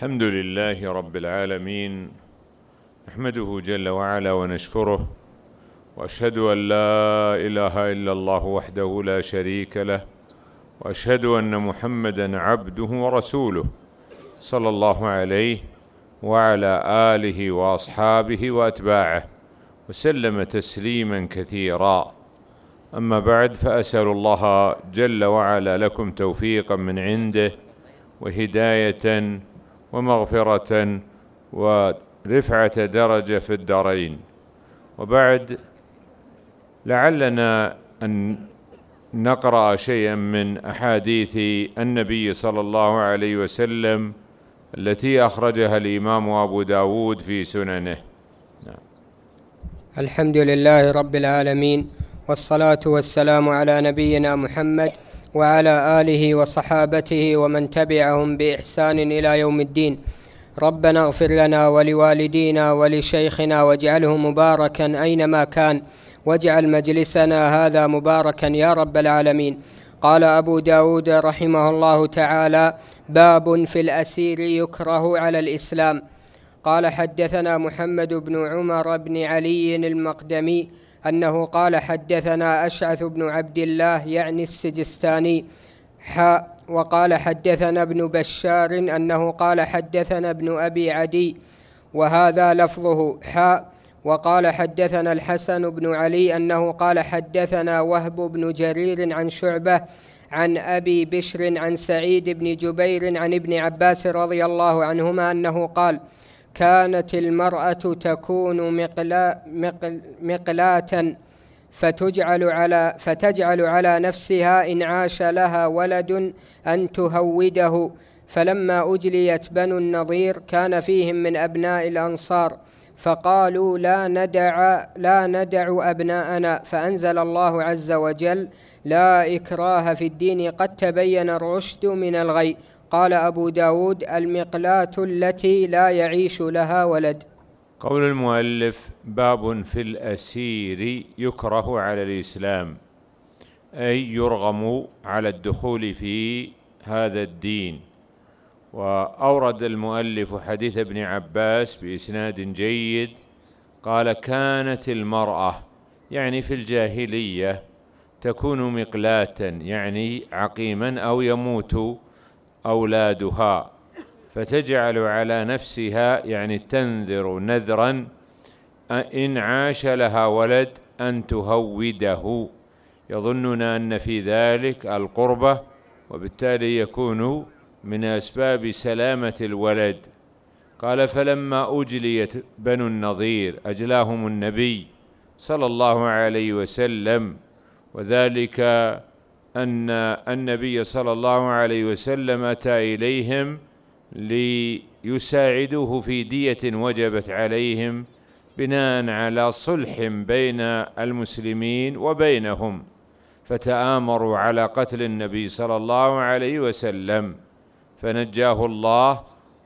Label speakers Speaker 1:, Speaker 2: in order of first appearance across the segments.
Speaker 1: الحمد لله رب العالمين، نحمده جل وعلا ونشكره، وأشهد أن لا إله إلا الله وحده لا شريك له، وأشهد أن محمدًا عبده ورسوله صلى الله عليه وعلى آله وأصحابه وأتباعه وسلم تسليمًا كثيرا. أما بعد، فأسأل الله جل وعلا لكم توفيقًا من عنده وهداية ومغفرة ورفعة درجة في الدارين. وبعد، لعلنا أن نقرأ شيئا من أحاديث النبي صلى الله عليه وسلم التي أخرجها الإمام أبو داود في سننه.
Speaker 2: الحمد لله رب العالمين، والصلاة والسلام على نبينا محمد وعلى آله وصحابته ومن تبعهم بإحسان إلى يوم الدين. ربنا اغفر لنا ولوالدينا ولشيخنا واجعله مباركا أينما كان، واجعل مجلسنا هذا مباركا يا رب العالمين. قال أبو داود رحمه الله تعالى: باب في الأسير يكره على الإسلام. قال: حدثنا محمد بن عمر بن علي المقدمي أنه قال: حدثنا أشعث بن عبد الله يعني السجستاني وقال: حدثنا ابن بشار أنه قال: حدثنا ابن أبي عدي وهذا لفظه وقال: حدثنا الحسن بن علي أنه قال: حدثنا وهب بن جرير عن شعبة عن أبي بشر عن سعيد بن جبير عن ابن عباس رضي الله عنهما أنه قال: كانت المرأة تكون مقلاة فتجعل على نفسها إن عاش لها ولد أن تهوده، فلما أجليت بنو النضير كان فيهم من أبناء الأنصار فقالوا: لا ندع أبناءنا، فأنزل الله عز وجل: لا إكراه في الدين قد تبين الرشد من الغي. قال أبو داود: المقلاة التي لا يعيش لها ولد.
Speaker 1: قول المؤلف: باب في الأسير يكره على الإسلام، أي يرغم على الدخول في هذا الدين. وأورد المؤلف حديث ابن عباس بإسناد جيد، قال: كانت المرأة يعني في الجاهلية تكون مقلاة يعني عقيما أو يموت أولادها، فتجعل على نفسها يعني تنذر نذرا إن عاش لها ولد أن تهوده، يظنون أن في ذلك القربة، وبالتالي يكون من أسباب سلامة الولد. قال: فلما أجليت بنو النضير، أجلاهم النبي صلى الله عليه وسلم، وذلك أن النبي صلى الله عليه وسلم أتى إليهم ليساعدوه في دية وجبت عليهم بناء على صلح بين المسلمين وبينهم، فتآمروا على قتل النبي صلى الله عليه وسلم، فنجاه الله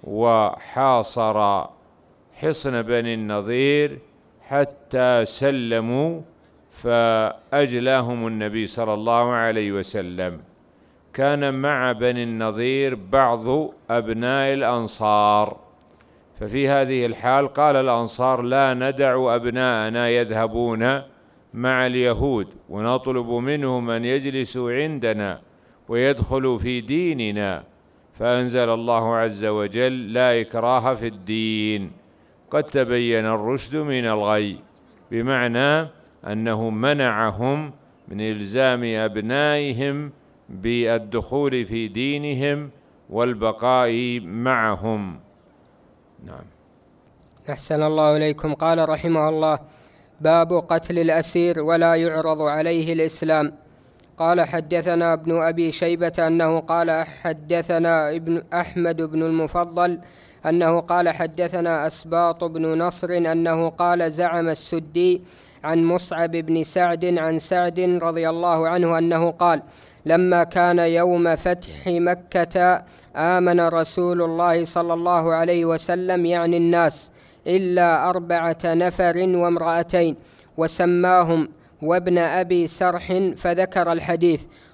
Speaker 1: وحاصر حصن بني النضير حتى سلموا، فأجلاهم النبي صلى الله عليه وسلم. كان مع بني النضير بعض أبناء الأنصار، ففي هذه الحال قال الأنصار: لا ندع أبناءنا يذهبون مع اليهود، ونطلب منهم أن يجلسوا عندنا ويدخلوا في ديننا. فأنزل الله عز وجل: لا إكراه في الدين قد تبين الرشد من الغي، بمعنى أنه منعهم من إلزام أبنائهم بالدخول في دينهم والبقاء معهم. نعم.
Speaker 2: أحسن الله إليكم. قال رحمه الله: باب قتل الأسير ولا يعرض عليه الإسلام. قال: حدثنا ابن أبي شيبة أنه قال: حدثنا ابن أحمد بن المفضل أنه قال: حدثنا أسباط بن نصر أنه قال: زعم السدي عن مصعب بن سعد عن سعد رضي الله عنه أنه قال: لما كان يوم فتح مكة آمن رسول الله صلى الله عليه وسلم يعني الناس إلا 4 نفر وامرأتين، وسماهم وابن أبي سرح، فذكر الحديث.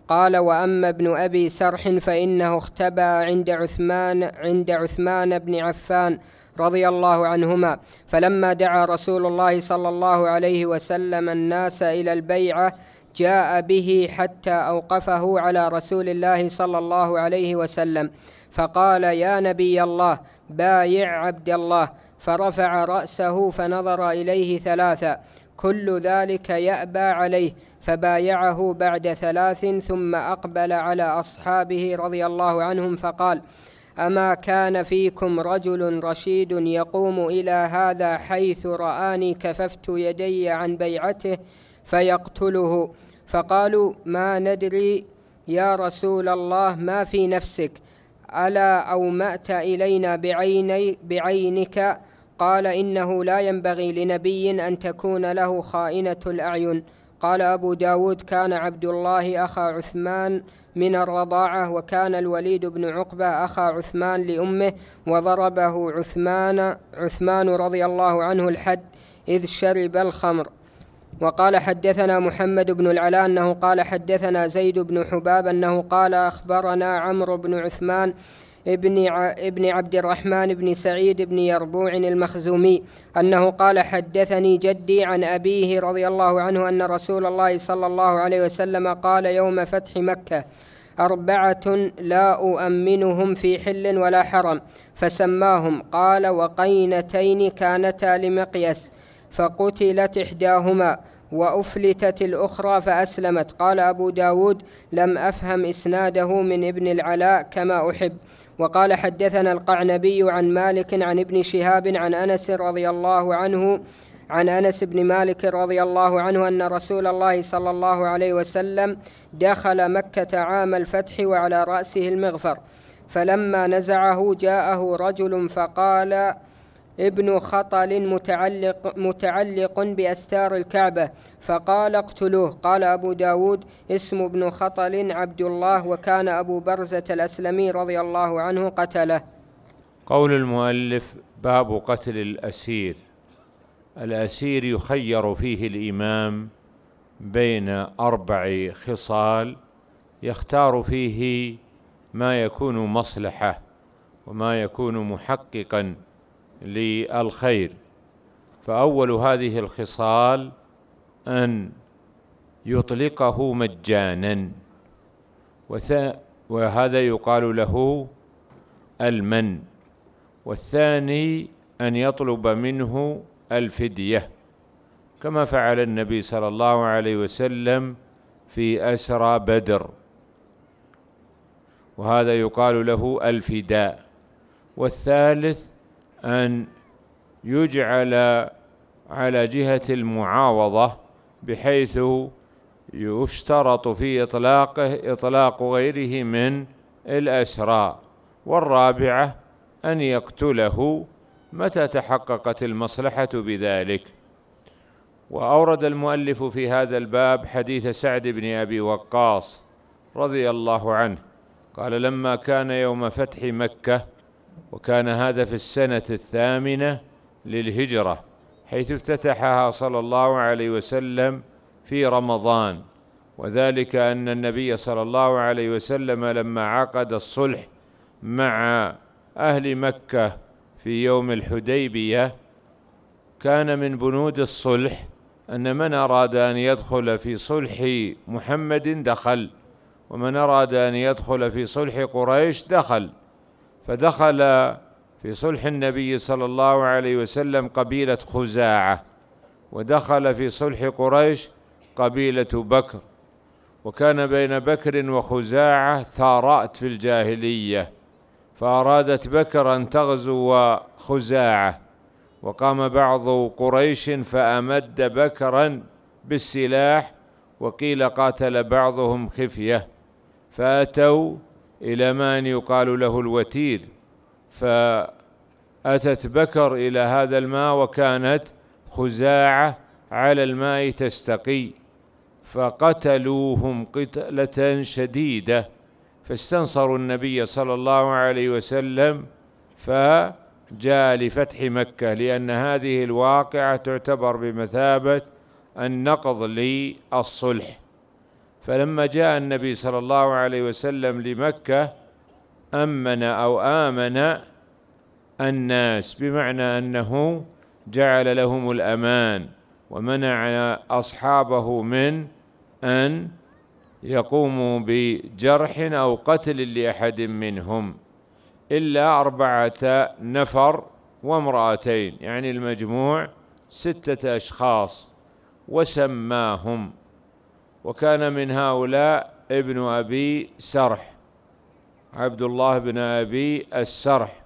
Speaker 2: قال: وأما ابن أبي سرح فإنه اختبأ عند عثمان بن عفان رضي الله عنهما، فلما دعا رسول الله صلى الله عليه وسلم الناس إلى البيعة جاء به حتى أوقفه على رسول الله صلى الله عليه وسلم، فقال: يا نبي الله، بايع عبد الله. فرفع رأسه فنظر إليه ثلاثا، كل ذلك يأبى عليه، فبايعه بعد 3، ثم أقبل على أصحابه رضي الله عنهم فقال: أما كان فيكم رجل رشيد يقوم إلى هذا حيث رآني كففت يدي عن بيعته فيقتله؟ فقالوا: ما ندري يا رسول الله ما في نفسك، ألا أومأت إلينا بعينك؟ قال: إنه لا ينبغي لنبي أن تكون له خائنة الأعين. قال أبو داود: كان عبد الله أخا عثمان من الرضاعة، وكان الوليد بن عقبة أخا عثمان لأمه، وضربه عثمان رضي الله عنه الحد إذ شرب الخمر. وقال: حدثنا محمد بن العلاء أنه قال: حدثنا زيد بن حباب أنه قال: أخبرنا عمرو بن عثمان ابن عبد الرحمن بن سعيد بن يربوع المخزومي أنه قال: حدثني جدي عن أبيه رضي الله عنه أن رسول الله صلى الله عليه وسلم قال يوم فتح مكة: 4 لا أؤمنهم في حل ولا حرم، فسماهم. قال: وقينتين كانتا لمقيس فقتلت إحداهما وأفلتت الأخرى فأسلمت. قال أبو داود: لم أفهم إسناده من ابن العلاء كما أحب. وقال: حدثنا القعنبي عن مالك عن ابن شهاب عن أنس بن مالك رضي الله عنه أن رسول الله صلى الله عليه وسلم دخل مكة عام الفتح وعلى رأسه المغفر، فلما نزعه جاءه رجل فقال: ابن خطل متعلق بأستار الكعبة، فقال: اقتلوه. قال أبو داود: اسم ابن خطل عبد الله، وكان أبو برزة الأسلمي رضي الله عنه قتله.
Speaker 1: قول المؤلف: باب قتل الأسير. الأسير يخير فيه الإمام بين 4 خصال يختار فيه ما يكون مصلحة وما يكون محققا للخير. فأول هذه الخصال أن يطلقه مجانا، وهذا يقال له المن. والثاني أن يطلب منه الفدية، كما فعل النبي صلى الله عليه وسلم في أسرى بدر، وهذا يقال له الفداء. والثالث أن يجعل على جهة المعاوضة، بحيث يشترط في إطلاقه إطلاق غيره من الأسرى. والرابعة أن يقتله متى تحققت المصلحة بذلك. وأورد المؤلف في هذا الباب حديث سعد بن أبي وقاص رضي الله عنه قال: لما كان يوم فتح مكة، وكان هذا في السنة 8 للهجرة، حيث افتتحها صلى الله عليه وسلم في رمضان، وذلك أن النبي صلى الله عليه وسلم لما عقد الصلح مع أهل مكة في يوم الحديبية، كان من بنود الصلح أن من أراد أن يدخل في صلح محمد دخل، ومن أراد أن يدخل في صلح قريش دخل. فدخل في صلح النبي صلى الله عليه وسلم قبيلة خزاعة، ودخل في صلح قريش قبيلة بكر. وكان بين بكر وخزاعة ثارات في الجاهلية، فأرادت بكر أن تغزو خزاعة، وقام بعض قريش فأمد بكرا بالسلاح، وقيل قاتل بعضهم خفية، فأتوا إلى من يقال له الوتير، فأتت بكر إلى هذا الماء، وكانت خزاعة على الماء تستقي، فقتلوهم قتلة شديدة، فاستنصروا النبي صلى الله عليه وسلم، فجاء لفتح مكة، لأن هذه الواقعة تعتبر بمثابة النقض للصلح. فلما جاء النبي صلى الله عليه وسلم لمكة آمن الناس، بمعنى أنه جعل لهم الأمان ومنع أصحابه من أن يقوموا بجرح أو قتل لأحد منهم، إلا 4 نفر وامرأتين، يعني المجموع 6 أشخاص، وسماهم. وكان من هؤلاء ابن أبي سرح، عبد الله بن أبي السرح.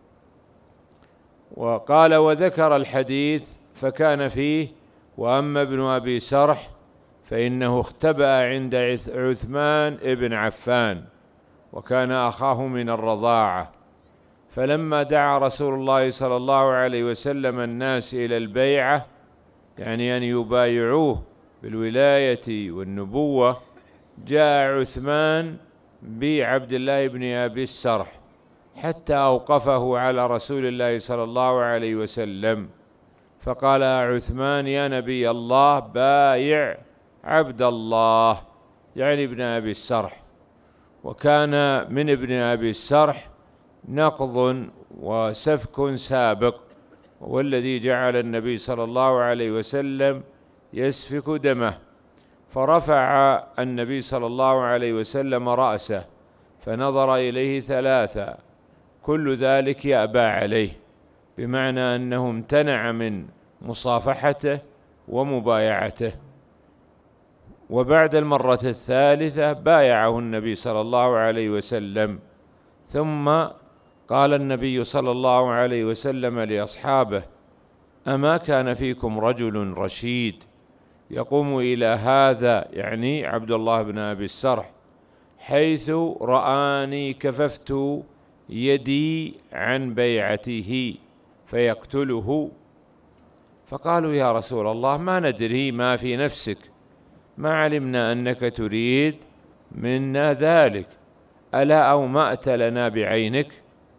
Speaker 1: وقال وذكر الحديث فكان فيه: وأما ابن أبي سرح فإنه اختبأ عند عثمان بن عفان، وكان أخاه من الرضاعة. فلما دعا رسول الله صلى الله عليه وسلم الناس إلى البيعة، يعني أن يبايعوه بالولاية والنبوة، جاء عثمان بعبد الله بن أبي السرح حتى أوقفه على رسول الله صلى الله عليه وسلم، فقال عثمان: يا نبي الله، بايع عبد الله، يعني ابن أبي السرح. وكان من ابن أبي السرح نقض وسفك سابق، والذي جعل النبي صلى الله عليه وسلم يسفك دمه. فرفع النبي صلى الله عليه وسلم رأسه فنظر إليه 3، كل ذلك يأبى عليه، بمعنى أنه امتنع من مصافحته ومبايعته. وبعد المرة 3 بايعه النبي صلى الله عليه وسلم. ثم قال النبي صلى الله عليه وسلم لأصحابه: أما كان فيكم رجل رشيد يقوم إلى هذا، يعني عبد الله بن أبي السرح، حيث رآني كففت يدي عن بيعته فيقتله؟ فقالوا: يا رسول الله، ما ندري ما في نفسك، ما علمنا أنك تريد منا ذلك، ألا أومأت لنا بعينك؟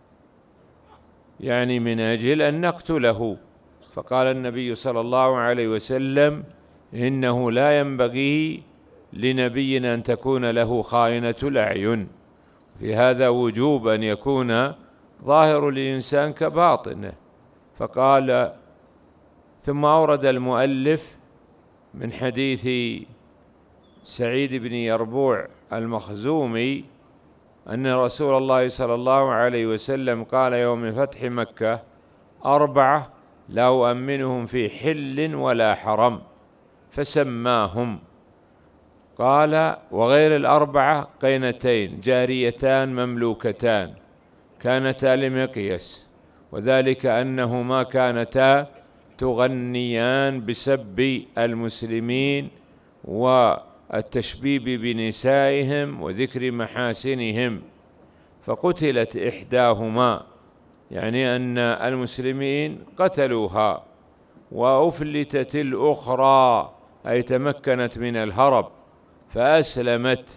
Speaker 1: يعني من أجل أن نقتله. فقال النبي صلى الله عليه وسلم: إنه لا ينبغي لنبي أن تكون له خائنة الأعين، في هذا وجوب أن يكون ظاهر الإنسان كباطنه. فقال: ثم أورد المؤلف من حديث سعيد بن يربوع المخزومي أن رسول الله صلى الله عليه وسلم قال يوم فتح مكة: 4 لا أؤمنهم في حل ولا حرم، فسماهم. قال: وغير 4 قينتين جاريتان مملوكتان كانتا لمقيس، وذلك أنهما كانتا تغنيان بسب المسلمين والتشبيب بنسائهم وذكر محاسنهم، فقتلت إحداهما، يعني أن المسلمين قتلوها، وأفلتت الأخرى، أي تمكنت من الهرب فأسلمت.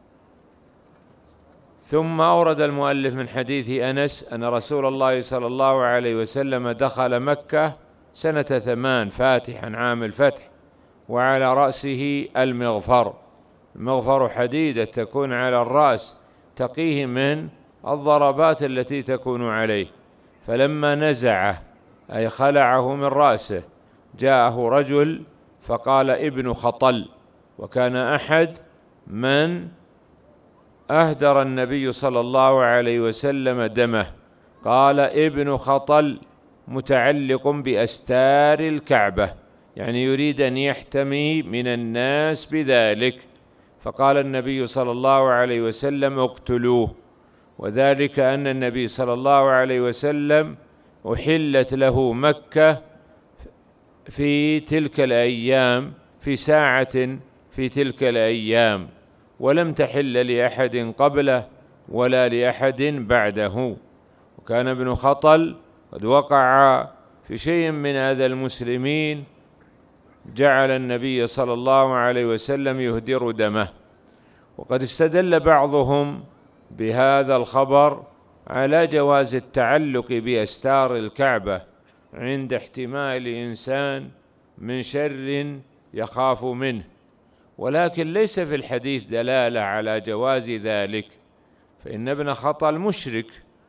Speaker 1: ثم أورد المؤلف من حديث أنس أن رسول الله صلى الله عليه وسلم دخل مكة سنة 8 فاتحا، عام الفتح، وعلى رأسه المغفر. المغفر حديدة تكون على الرأس تقيه من الضربات التي تكون عليه، فلما نزعه أي خلعه من رأسه جاءه رجل فقال: ابن خطل، وكان أحد من أهدر النبي صلى الله عليه وسلم دمه. قال: ابن خطل متعلق بأستار الكعبة، يعني يريد أن يحتمي من الناس بذلك. فقال النبي صلى الله عليه وسلم: اقتلوه. وذلك أن النبي صلى الله عليه وسلم أحلت له مكة في تلك الأيام، في ساعة في تلك الأيام، ولم تحل لأحد قبله ولا لأحد بعده. وكان ابن خطل قد وقع في شيء من أذى المسلمين، جعل النبي صلى الله عليه وسلم يهدر دمه. وقد استدل بعضهم بهذا الخبر على جواز التعلق بأستار الكعبة عند احتمال الإنسان من شر يخاف منه، ولكن ليس في الحديث دلالة على جواز ذلك، فإن ابن خطل مشرك،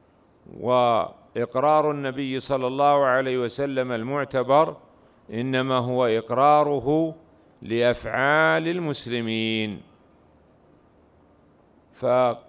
Speaker 1: وإقرار النبي صلى الله عليه وسلم المعتبر إنما هو إقراره لأفعال المسلمين. فجاء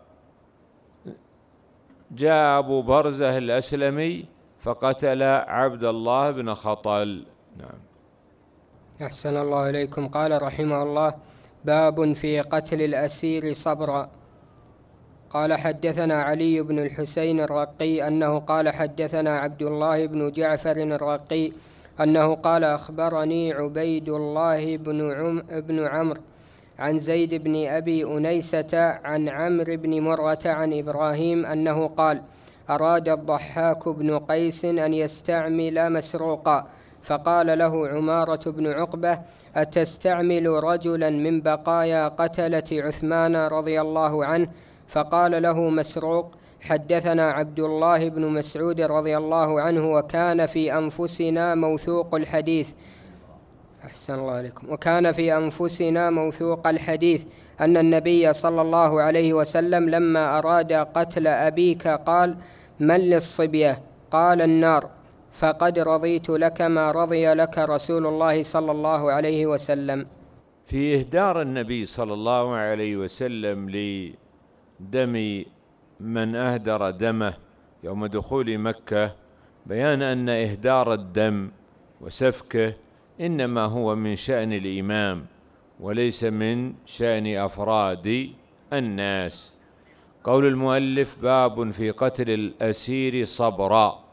Speaker 1: أبو برزة الأسلمي فقتل عبد الله بن خطل. نعم.
Speaker 2: أحسن الله إليكم. قال رحمه الله: باب في قتل الأسير صبرا. قال: حدثنا علي بن الحسين الرقي أنه قال: حدثنا عبد الله بن جعفر الرقي أنه قال: أخبرني عبيد الله بن عمرو عن زيد بن أبي أنيسة عن عمرو بن مرة عن إبراهيم أنه قال: أراد الضحاك بن قيس أن يستعمل مسروقا، فقال له عمارة بن عقبة: أتستعمل رجلا من بقايا قتلة عثمان رضي الله عنه؟ فقال له مسروق: حدثنا عبد الله بن مسعود رضي الله عنه وكان في أنفسنا موثوق الحديث أحسن الله عليكم. وكان في أنفسنا موثوق الحديث أن النبي صلى الله عليه وسلم لما أراد قتل أبيك قال: من للصبية؟ قال: النار. فقد رضيت لك ما رضي لك رسول الله صلى الله عليه وسلم.
Speaker 1: في إهدار النبي صلى الله عليه وسلم لدم من أهدر دمه يوم دخول مكة بيان أن إهدار الدم وسفكه إنما هو من شأن الإمام وليس من شأن أفراد الناس. قول المؤلف: باب في قتل الأسير صبرا.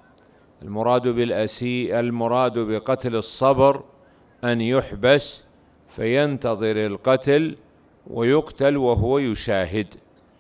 Speaker 1: المراد بقتل الصبر أن يحبس فينتظر القتل ويقتل وهو يشاهد.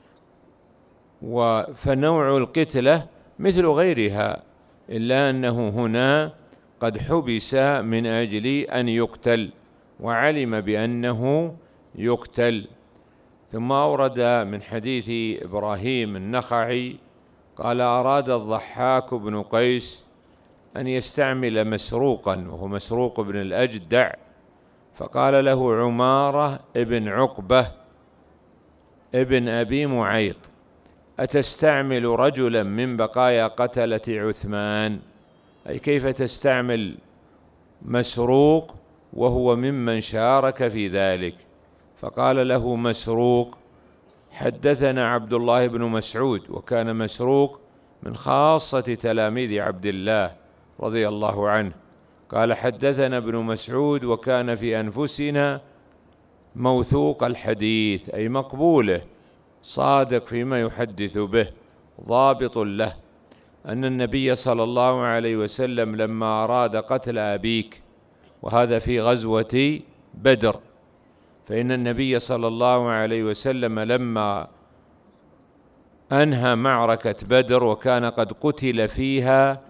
Speaker 1: فنوع القتلة مثل غيرها، إلا أنه هنا قد حبس من أجل أن يقتل وعلم بأنه يقتل. ثم أورد من حديث إبراهيم النخعي قال: أراد الضحاك بن قيس أن يستعمل مسروقا، وهو مسروق بن الأجدع، فقال له عمارة ابن عقبة ابن أبي معيط: أتستعمل رجلا من بقايا قتلة عثمان؟ أي كيف تستعمل مسروق وهو ممن شارك في ذلك؟ فقال له مسروق: حدثنا عبد الله بن مسعود، وكان مسروق من خاصة تلاميذ عبد الله رضي الله عنه. قال: حدثنا ابن مسعود وكان في أنفسنا موثوق الحديث، أي مقبوله، صادق فيما يحدث به، ضابط له، أن النبي صلى الله عليه وسلم لما أراد قتل أبيك، وهذا في غزوة بدر، فإن النبي صلى الله عليه وسلم لما أنهى معركة بدر وكان قد قتل فيها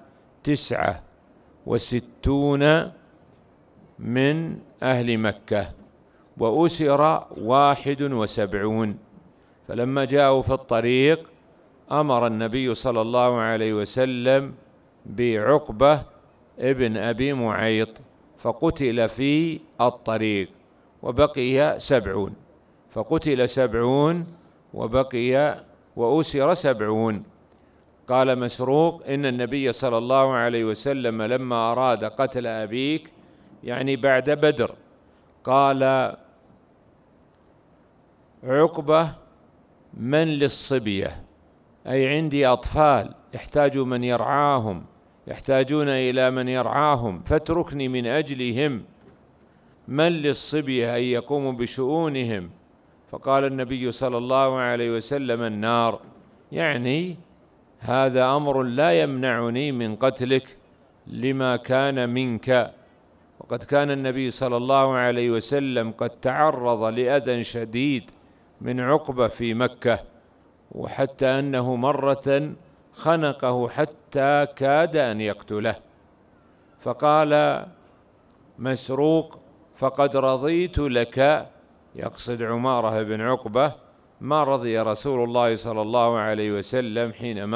Speaker 1: 69 من أهل مكة وأسر 71، فلما جاءوا في الطريق أمر النبي صلى الله عليه وسلم بعقبة ابن أبي معيط فقتل في الطريق، وبقي 70، فقتل 70 وبقي وأسر 70. قال مسروق: إن النبي صلى الله عليه وسلم لما أراد قتل أبيك، يعني بعد بدر، قال عقبة: من للصبية؟ أي عندي أطفال يحتاج من يرعاهم، يحتاجون إلى من يرعاهم، فاتركني من أجلهم. من للصبية؟ أي يقوم بشؤونهم. فقال النبي صلى الله عليه وسلم: النار، يعني هذا أمر لا يمنعني من قتلك لما كان منك. وقد كان النبي صلى الله عليه وسلم قد تعرض لأذى شديد من عقبة في مكة، وحتى أنه مرة خنقه حتى كاد أن يقتله. فقال مسروق: فقد رضيت لك، يقصد عمارة بن عقبة، ما رضي رسول الله صلى الله عليه وسلم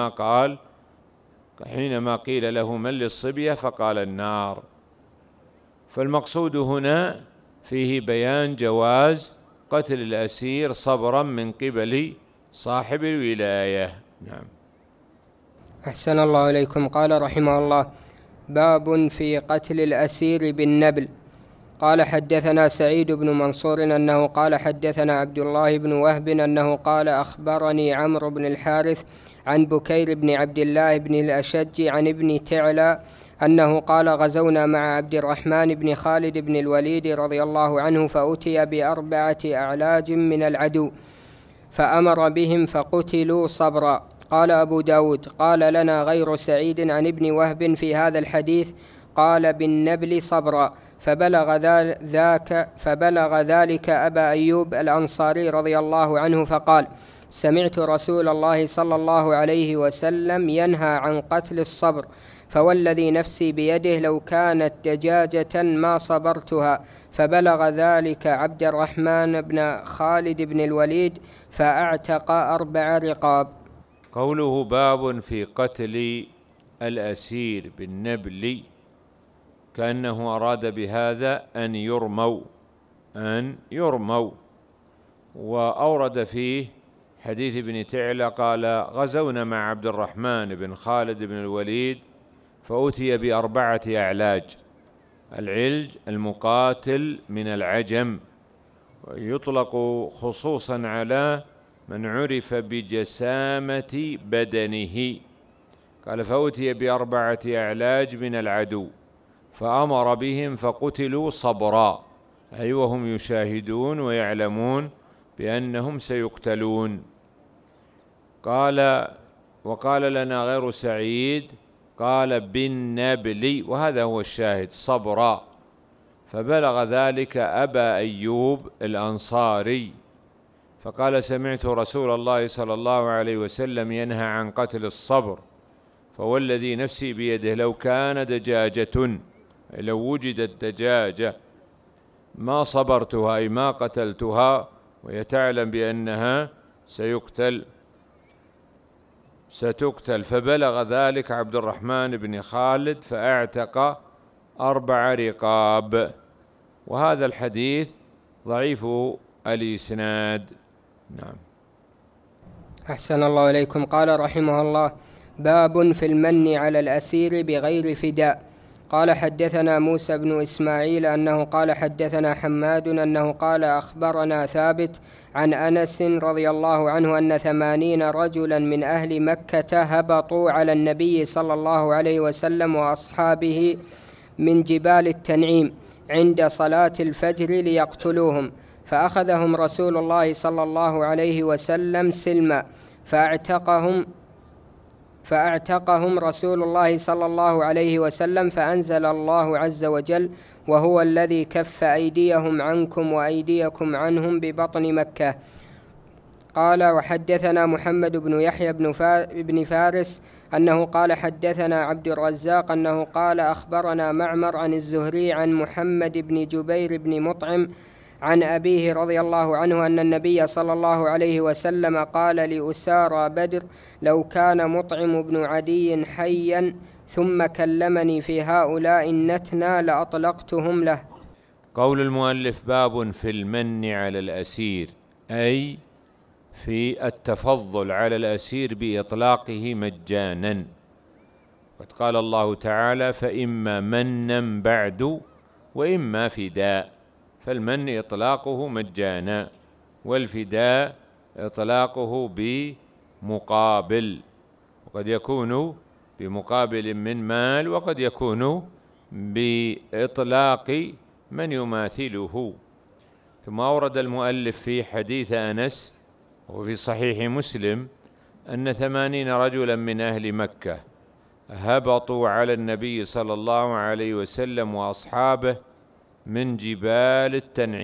Speaker 1: حينما قيل له: من للصبية؟ فقال: النار. فالمقصود هنا فيه بيان جواز قتل الأسير صبرا من قبل صاحب الولاية. نعم.
Speaker 2: أحسن الله إليكم. قال رحمه الله: باب في قتل الأسير بالنبل. قال: حدثنا سعيد بن منصور أنه قال حدثنا عبد الله بن وهب أنه قال: أخبرني عمرو بن الحارث عن بكير بن عبد الله بن الأشج عن ابن تعلى أنه قال: غزونا مع عبد الرحمن بن خالد بن الوليد رضي الله عنه، فأتي ب4 أعلاج من العدو فأمر بهم فقتلوا صبرا. قال أبو داود: قال لنا غير سعيد عن ابن وهب في هذا الحديث قال: بالنبل صبرا. فبلغ ذلك أبا أيوب الأنصاري رضي الله عنه فقال: سمعت رسول الله صلى الله عليه وسلم ينهى عن قتل الصبر، فوالذي نفسي بيده لو كانت دجاجة ما صبرتها. فبلغ ذلك عبد الرحمن بن خالد بن الوليد فأعتق 4 رقاب.
Speaker 1: قوله باب في قتل الأسير بالنبل، كأنه أراد بهذا أن يرموا. وأورد فيه حديث ابن تعلى قال: غزونا مع عبد الرحمن بن خالد بن الوليد فأتي ب4 أعلاج. العلج المقاتل من العجم، ويطلق خصوصا على من عرف بجسامة بدنه. قال: فأتي ب4 أعلاج من العدو فأمر بهم فقتلوا صبرا، أي وهم يشاهدون ويعلمون بأنهم سيقتلون. وقال لنا غير سعيد قال: بالنبل، وهذا هو الشاهد، صبرا. فبلغ ذلك أبا أيوب الأنصاري فقال: سمعت رسول الله صلى الله عليه وسلم ينهى عن قتل الصبر، فوالذي نفسي بيده لو كان دجاجة، لو وجدت دجاجة ما صبرتها، أي ما قتلتها، وهي تعلم بأنها ستقتل. فبلغ ذلك عبد الرحمن بن خالد فأعتق 4 رقاب. وهذا الحديث ضعيف الإسناد. نعم.
Speaker 2: أحسن الله إليكم. قال رحمه الله: باب في المن على الأسير بغير فداء. قال: حدثنا موسى بن إسماعيل أنه قال حدثنا حماد أنه قال: أخبرنا ثابت عن أنس رضي الله عنه أن 80 رجلا من أهل مكة هبطوا على النبي صلى الله عليه وسلم وأصحابه من جبال التنعيم عند صلاة الفجر ليقتلوهم، فأخذهم رسول الله صلى الله عليه وسلم سلما، فأعتقهم رسول الله صلى الله عليه وسلم، فأنزل الله عز وجل: وهو الذي كف أيديهم عنكم وأيديكم عنهم ببطن مكة. قال: وحدثنا محمد بن يحيى بن فارس أنه قال حدثنا عبد الرزاق أنه قال: أخبرنا معمر عن الزهري عن محمد بن جبير بن مطعم عن أبيه رضي الله عنه أن النبي صلى الله عليه وسلم قال لأسارى بدر: لو كان مطعم بن عدي حيا ثم كلمني في هؤلاء النتنى لأطلقتهم له.
Speaker 1: قول المؤلف: باب في المن على الأسير، أي في التفضل على الأسير بإطلاقه مجانا. قد قال الله تعالى: فإما منا بعد وإما فداء. فالمن إطلاقه مجانا، والفداء إطلاقه بمقابل، وقد يكون بمقابل من مال، وقد يكون بإطلاق من يماثله. ثم أورد المؤلف في حديث أنس وفي صحيح مسلم أن 80 رجلا من أهل مكة هبطوا على النبي صلى الله عليه وسلم وأصحابه من جبال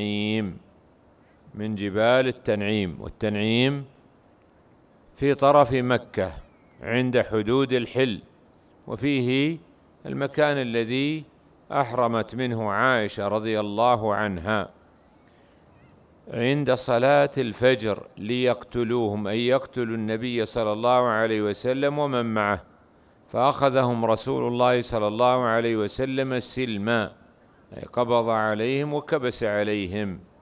Speaker 1: التنعيم، والتنعيم في طرف مكة عند حدود الحل، وفيه المكان الذي أحرمت منه عائشة رضي الله عنها، عند صلاة الفجر ليقتلوهم، أي يقتلوا النبي صلى الله عليه وسلم ومن معه. فأخذهم رسول الله صلى الله عليه وسلم سلما، أي قبض عليهم وكبس عليهم.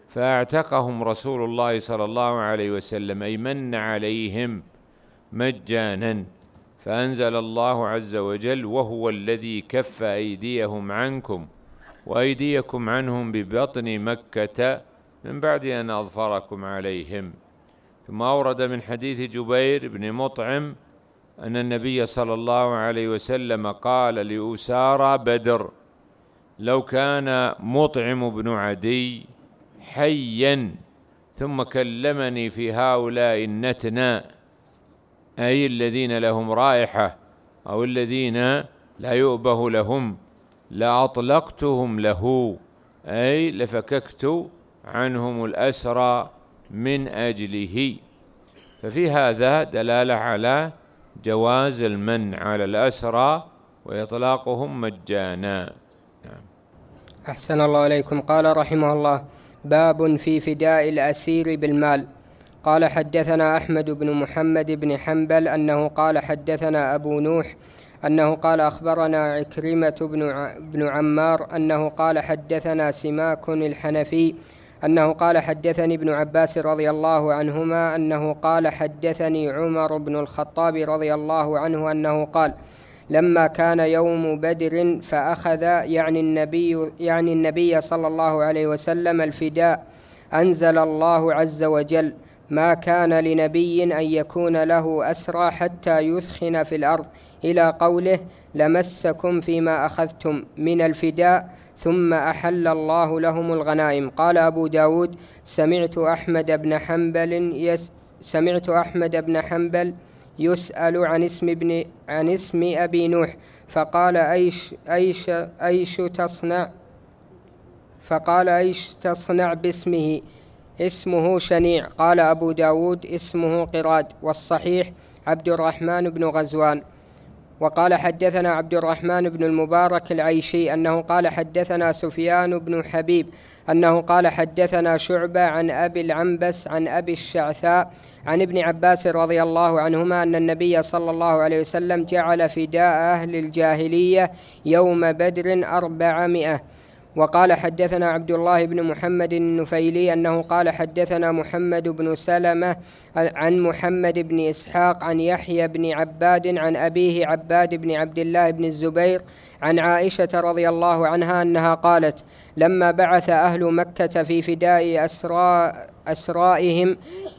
Speaker 1: فأعتقهم رسول الله صلى الله عليه وسلم، أي من عليهم مجانا. فأنزل الله عز وجل: وهو الذي كف أيديهم عنكم وأيديكم عنهم ببطن مكة من بعد أن أظفركم عليهم. ثم أورد من حديث جبير بن مطعم أن النبي صلى الله عليه وسلم قال لأسارى بدر: لو كان مطعم بن عدي حيا ثم كلمني في هؤلاء النتنى، أي الذين لهم رائحة أو الذين لا يؤبه لهم، لأطلقتهم له، أي لفككت عنهم الأسرى من أجله. ففي هذا دلالة على جواز المنع على الأسرى وإطلاقهم مجانا.
Speaker 2: أحسن الله إليكم. قال رحمه الله: باب في فداء الأسير بالمال. قال: حدثنا أحمد بن محمد بن حنبل أنه قال: حدثنا أبو نوح أنه قال: أخبرنا عكرمة بن عمار أنه قال: حدثنا سماك الحنفي أنه قال: حدثني ابن عباس رضي الله عنهما أنه قال: حدثني عمر بن الخطاب رضي الله عنه أنه قال: لما كان يوم بدر فأخذ يعني النبي صلى الله عليه وسلم الفداء، أنزل الله عز وجل: ما كان لنبي أن يكون له أسرى حتى يثخن في الأرض، إلى قوله: لمسكم فيما أخذتم من الفداء ثم أحل الله لهم الغنائم. قال أبو داود: سمعت أحمد بن حنبل يسأل عن اسم أبي نوح فقال: أيش تصنع باسمه؟ اسمه شنيع. قال أبو داود: اسمه قراد. والصحيح عبد الرحمن بن غزوان. وقال: حدثنا عبد الرحمن بن المبارك العيشي أنه قال: حدثنا سفيان بن حبيب أنه قال: حدثنا شعبة عن أبي العنبس عن أبي الشعثاء عن ابن عباس رضي الله عنهما أن النبي صلى الله عليه وسلم جعل فداء أهل الجاهلية يوم بدر 400. وقال: حدثنا عبد الله بن محمد النفيلي أنه قال: حدثنا محمد بن سلمة عن محمد بن إسحاق عن يحيى بن عباد عن أبيه عباد بن عبد الله بن الزبير عن عائشة رضي الله عنها أنها قالت: لما بعث أهل مكة في فداء أسرائهم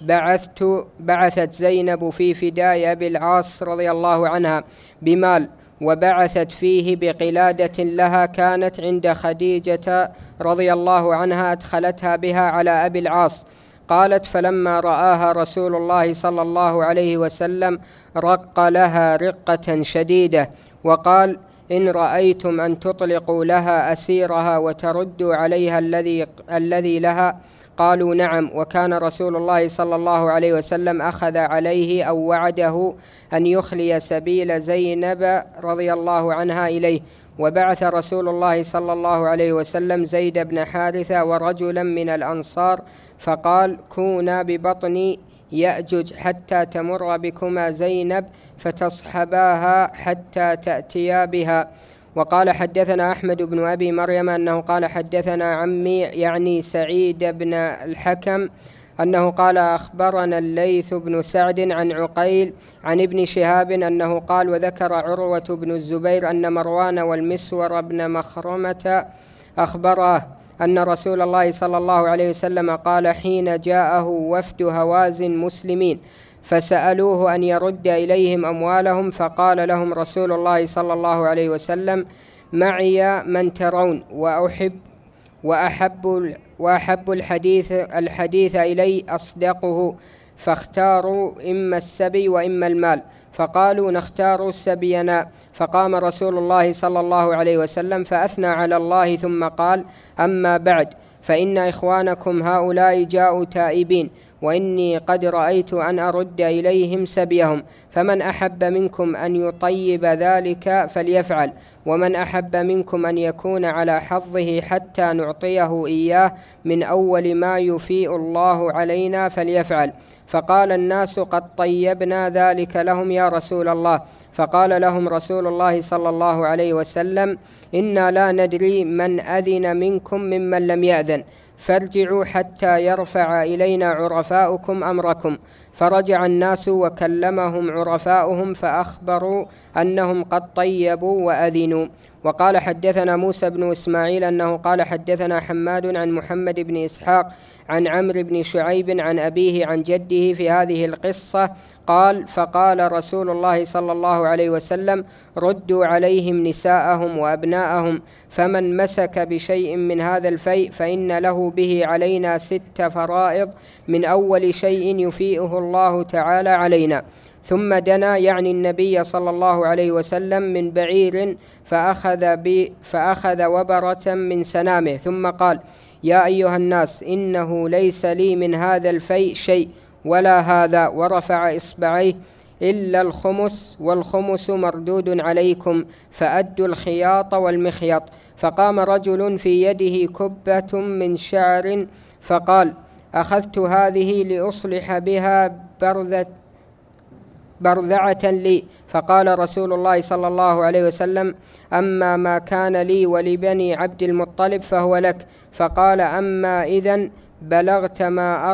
Speaker 2: بعثت زينب في فداء أبي العاص رضي الله عنها بمال، وبعثت فيه بقلادة لها كانت عند خديجة رضي الله عنها أدخلتها بها على أبي العاص. قالت: فلما رآها رسول الله صلى الله عليه وسلم رق لها رقة شديدة، وقال: إن رأيتم أن تطلقوا لها أسيرها وتردوا عليها الذي لها، قالوا: نعم. وكان رسول الله صلى الله عليه وسلم أخذ عليه أو وعده أن يخلي سبيل زينب رضي الله عنها إليه. وبعث رسول الله صلى الله عليه وسلم زيد بن حارثة ورجلا من الأنصار، فقال: كونا ببطن يأجج حتى تمر بكما زينب فتصحباها حتى تأتيا بها. وقال: حدثنا أحمد بن أبي مريم أنه قال: حدثنا عمي يعني سعيد بن الحكم أنه قال: أخبرنا الليث بن سعد عن عقيل عن ابن شهاب أنه قال: وذكر عروة بن الزبير أن مروان والمسور بن مخرمة أخبراه أن رسول الله صلى الله عليه وسلم قال حين جاءه وفد هوازن مسلمين فسألوه أن يرد إليهم أموالهم، فقال لهم رسول الله صلى الله عليه وسلم: معي من ترون وأحب الحديث إلي أصدقه، فاختاروا إما السبي وإما المال. فقالوا: نختار سبينا. فقام رسول الله صلى الله عليه وسلم فأثنى على الله ثم قال: أما بعد، فإن إخوانكم هؤلاء جاءوا تائبين، وإني قد رأيت أن أرد إليهم سبيهم، فمن أحب منكم أن يطيب ذلك فليفعل، ومن أحب منكم أن يكون على حظه حتى نعطيه إياه من أول ما يفيء الله علينا فليفعل. فقال الناس: قد طيبنا ذلك لهم يا رسول الله. فقال لهم رسول الله صلى الله عليه وسلم: إنا لا ندري من أذن منكم ممن لم يأذن، فارجعوا حتى يرفع إلينا عرفاؤكم أمركم. فرجع الناس وكلمهم عرفاؤهم فأخبروا أنهم قد طيبوا وأذنوا. وقال حدثنا موسى بن إسماعيل أنه قال حدثنا حماد عن محمد بن إسحاق عن عمرو بن شعيب عن أبيه عن جده في هذه القصة قال: فقال رسول الله صلى الله عليه وسلم: ردوا عليهم نساءهم وأبناءهم، فمن مسك بشيء من هذا الفيء فإن له به علينا 6 فرائض، من أول شيء يفيئه الله تعالى علينا. ثم دنا، يعني النبي صلى الله عليه وسلم، من بعير فأخذ وبرة من سنامه، ثم قال: يا أيها الناس، إنه ليس لي من هذا الفيء شيء ولا هذا، ورفع إصبعيه، إلا الخمس، والخمس مردود عليكم، فأدوا الخياط والمخيط. فقام رجل في يده كبة من شعر فقال: أخذت هذه لأصلح بها برذعة لي. فقال رسول الله صلى الله عليه وسلم: أما ما كان لي ولبني عبد المطلب فهو لك. فقال: أما إذن بلغت ما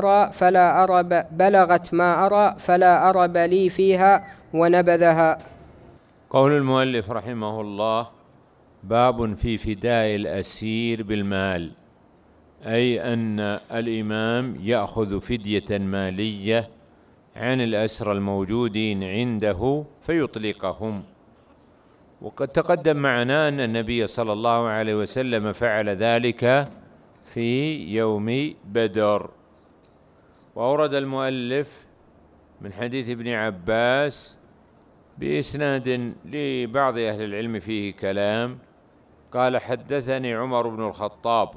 Speaker 2: أرى فلا أرب لي فيها، ونبذها.
Speaker 1: قول المؤلف رحمه الله: باب في فداء الأسير بالمال، أي أن الإمام يأخذ فدية مالية عن الأسرى الموجودين عنده فيطلقهم. وقد تقدم معنا أن النبي صلى الله عليه وسلم فعل ذلك في يوم بدر. وأورد المؤلف من حديث ابن عباس بإسناد لبعض أهل العلم فيه كلام، قال: حدثني عمر بن الخطاب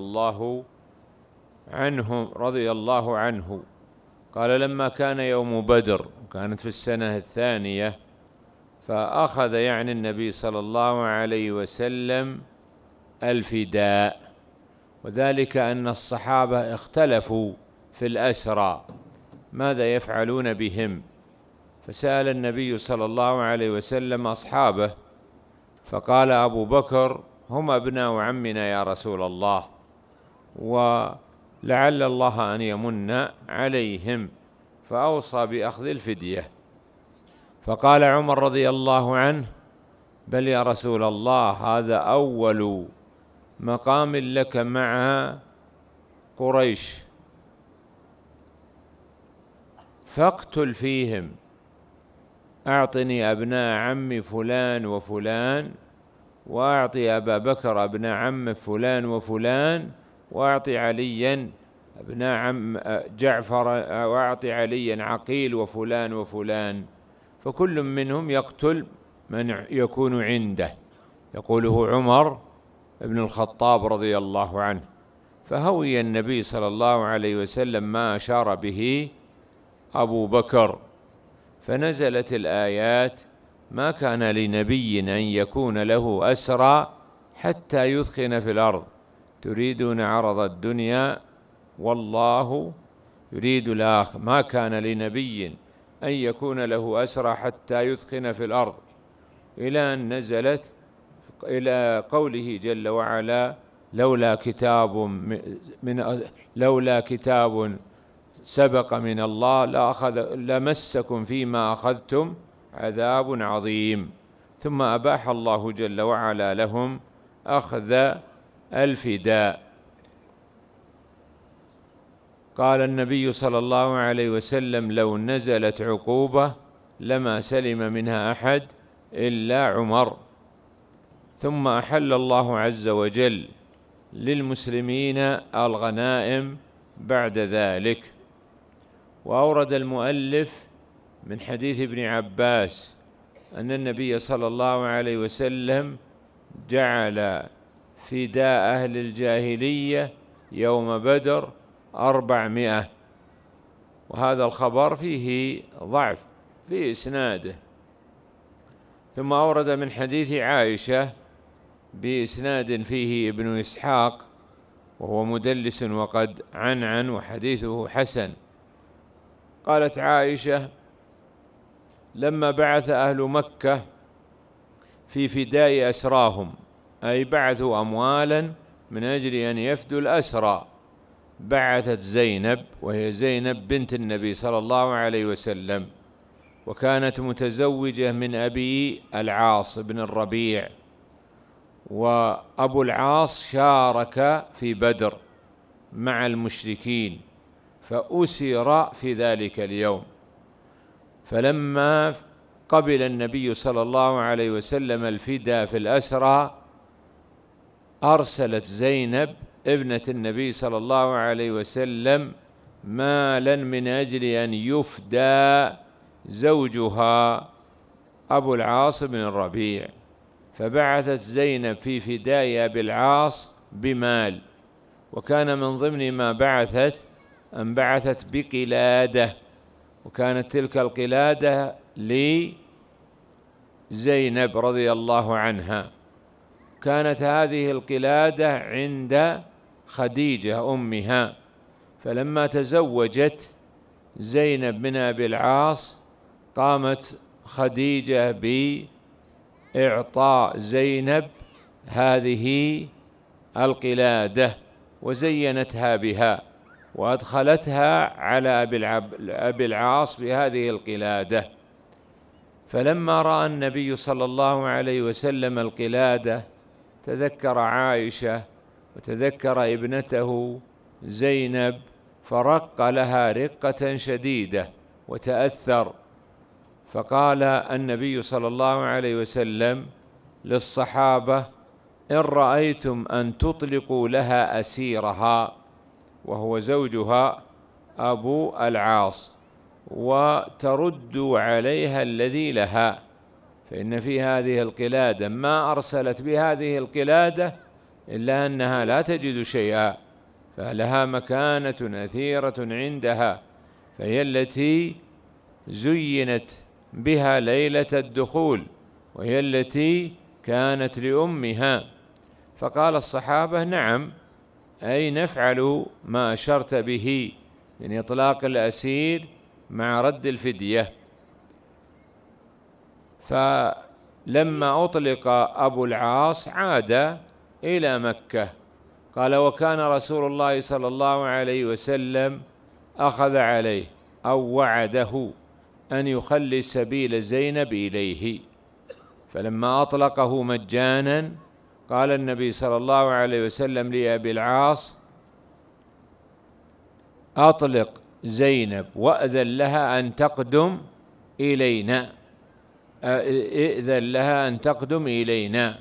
Speaker 1: رضي الله عنه قال: لما كان يوم بدر، كانت في السنة 2، فأخذ يعني النبي صلى الله عليه وسلم الفداء، وذلك أن الصحابة اختلفوا في الأسرى ماذا يفعلون بهم، فسأل النبي صلى الله عليه وسلم أصحابه، فقال أبو بكر: هم أبناء عمنا يا رسول الله، ولعل الله أن يمن عليهم، فأوصى بأخذ الفدية. فقال عمر رضي الله عنه: بل يا رسول الله، هذا أول مقام لك مع قريش، فاقتل فيهم، أعطني أبناء عم فلان وفلان، وأعطي أبا بكر أبناء عم فلان وفلان، وأعطي عليا ابناء عم جعفر، وأعطي عليا عقيل وفلان وفلان، فكل منهم يقتل من يكون عنده. يقوله عمر بن الخطاب رضي الله عنه. فهوي النبي صلى الله عليه وسلم ما أشار به أبو بكر، فنزلت الآيات: ما كان لنبي أن يكون له أسرى حتى يثخن في الأرض، تريدون عرض الدنيا والله يريد الآخرة. ما كان لنبي أن يكون له أسرى حتى يثخن في الأرض، إلى أن نزلت إلى قوله جل وعلا: لولا كتاب سبق من الله لمسكم فيما أخذتم عذاب عظيم. ثم أباح الله جل وعلا لهم أخذ الفداء. قال النبي صلى الله عليه وسلم: لو نزلت عقوبة لما سلم منها أحد إلا عمر. ثم أحل الله عز وجل للمسلمين الغنائم بعد ذلك. وأورد المؤلف من حديث ابن عباس أن النبي صلى الله عليه وسلم جعل فداء أهل الجاهلية يوم بدر 400، وهذا الخبر فيه ضعف في إسناده. ثم أورد من حديث عائشة بإسناد فيه ابن إسحاق وهو مدلس وقد عنعن، وحديثه حسن. قالت عائشة: لما بعث أهل مكة في فداء أسراهم، أي بعثوا أموالا من أجل أن يفدوا الأسرى. بعثت زينب، وهي زينب بنت النبي صلى الله عليه وسلم، وكانت متزوجة من أبي العاص بن الربيع، وأبو العاص شارك في بدر مع المشركين فأسر في ذلك اليوم. فلما قبل النبي صلى الله عليه وسلم الفداء في الأسرى، أرسلت زينب ابنة النبي صلى الله عليه وسلم مالا من أجل أن يفدى زوجها أبو العاص بن الربيع، فبعثت زينب في فداء أبي العاص بمال. وكان من ضمن ما بعثت أن بعثت بقلادة، وكانت تلك القلادة لزينب رضي الله عنها. كانت هذه القلادة عند خديجة أمها، فلما تزوجت زينب من أبي العاص قامت خديجة بإعطاء زينب هذه القلادة وزينتها بها، وأدخلتها على أبي العاص بهذه القلادة. فلما رأى النبي صلى الله عليه وسلم القلادة تذكر عائشة وتذكر ابنته زينب، فرق لها رقة شديدة وتأثر. فقال النبي صلى الله عليه وسلم للصحابة: إن رأيتم أن تطلقوا لها أسيرها، وهو زوجها أبو العاص، وتردوا عليها الذي لها، فإن في هذه القلادة ما أرسلت بهذه القلادة إلا أنها لا تجد شيئا، فلها مكانة أثيرة عندها، فهي التي زينت بها ليلة الدخول، وهي التي كانت لأمها. فقال الصحابة: نعم، أي نفعل ما أشرت به من إطلاق الأسير مع رد الفدية. فلما أطلق أبو العاص عاد إلى مكة. قال: وكان رسول الله صلى الله عليه وسلم أخذ عليه أو وعده أن يخلي سبيل زينب إليه، فلما أطلقه مجانا قال النبي صلى الله عليه وسلم لأبي العاص: أطلق زينب وأذن لها أن تقدم إلينا، إذن لها أن تقدم إلينا.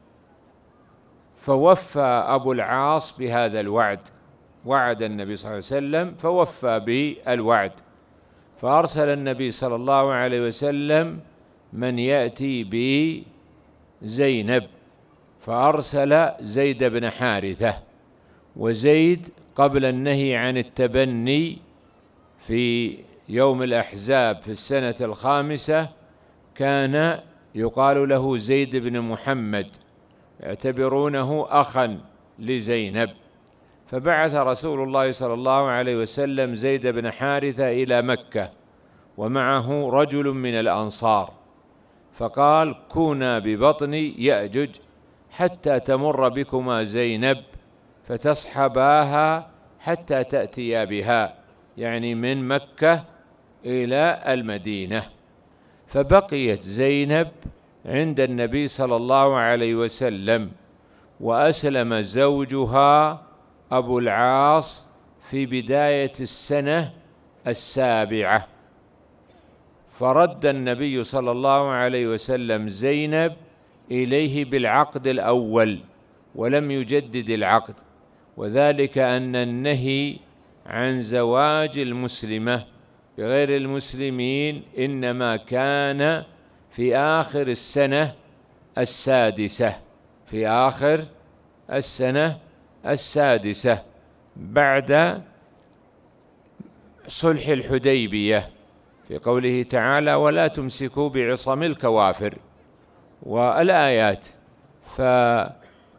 Speaker 1: فوفى أبو العاص بهذا الوعد، وعد النبي صلى الله عليه وسلم فوفى بالوعد. فأرسل النبي صلى الله عليه وسلم من يأتي بزينب، فأرسل زيد بن حارثة. وزيد قبل النهي عن التبني في يوم الأحزاب في السنة الخامسة كان يقال له زيد بن محمد، يعتبرونه أخا لزينب. فبعث رسول الله صلى الله عليه وسلم زيد بن حارثة إلى مكة ومعه رجل من الأنصار، فقال: كونا ببطن يأجج حتى تمر بكما زينب فتصحباها حتى تأتيا بها، يعني من مكة إلى المدينة. فبقيت زينب عند النبي صلى الله عليه وسلم، وأسلم زوجها أبو العاص في بداية السنة السابعة. فرد النبي صلى الله عليه وسلم زينب إليه بالعقد الأول ولم يجدد العقد، وذلك أن النهي عن زواج المسلمة بغير المسلمين إنما كان في آخر السنة السادسة، في آخر السنة السادسة بعد صلح الحديبية، في قوله تعالى: ولا تمسكوا بعصم الكوافر، والآيات. فمن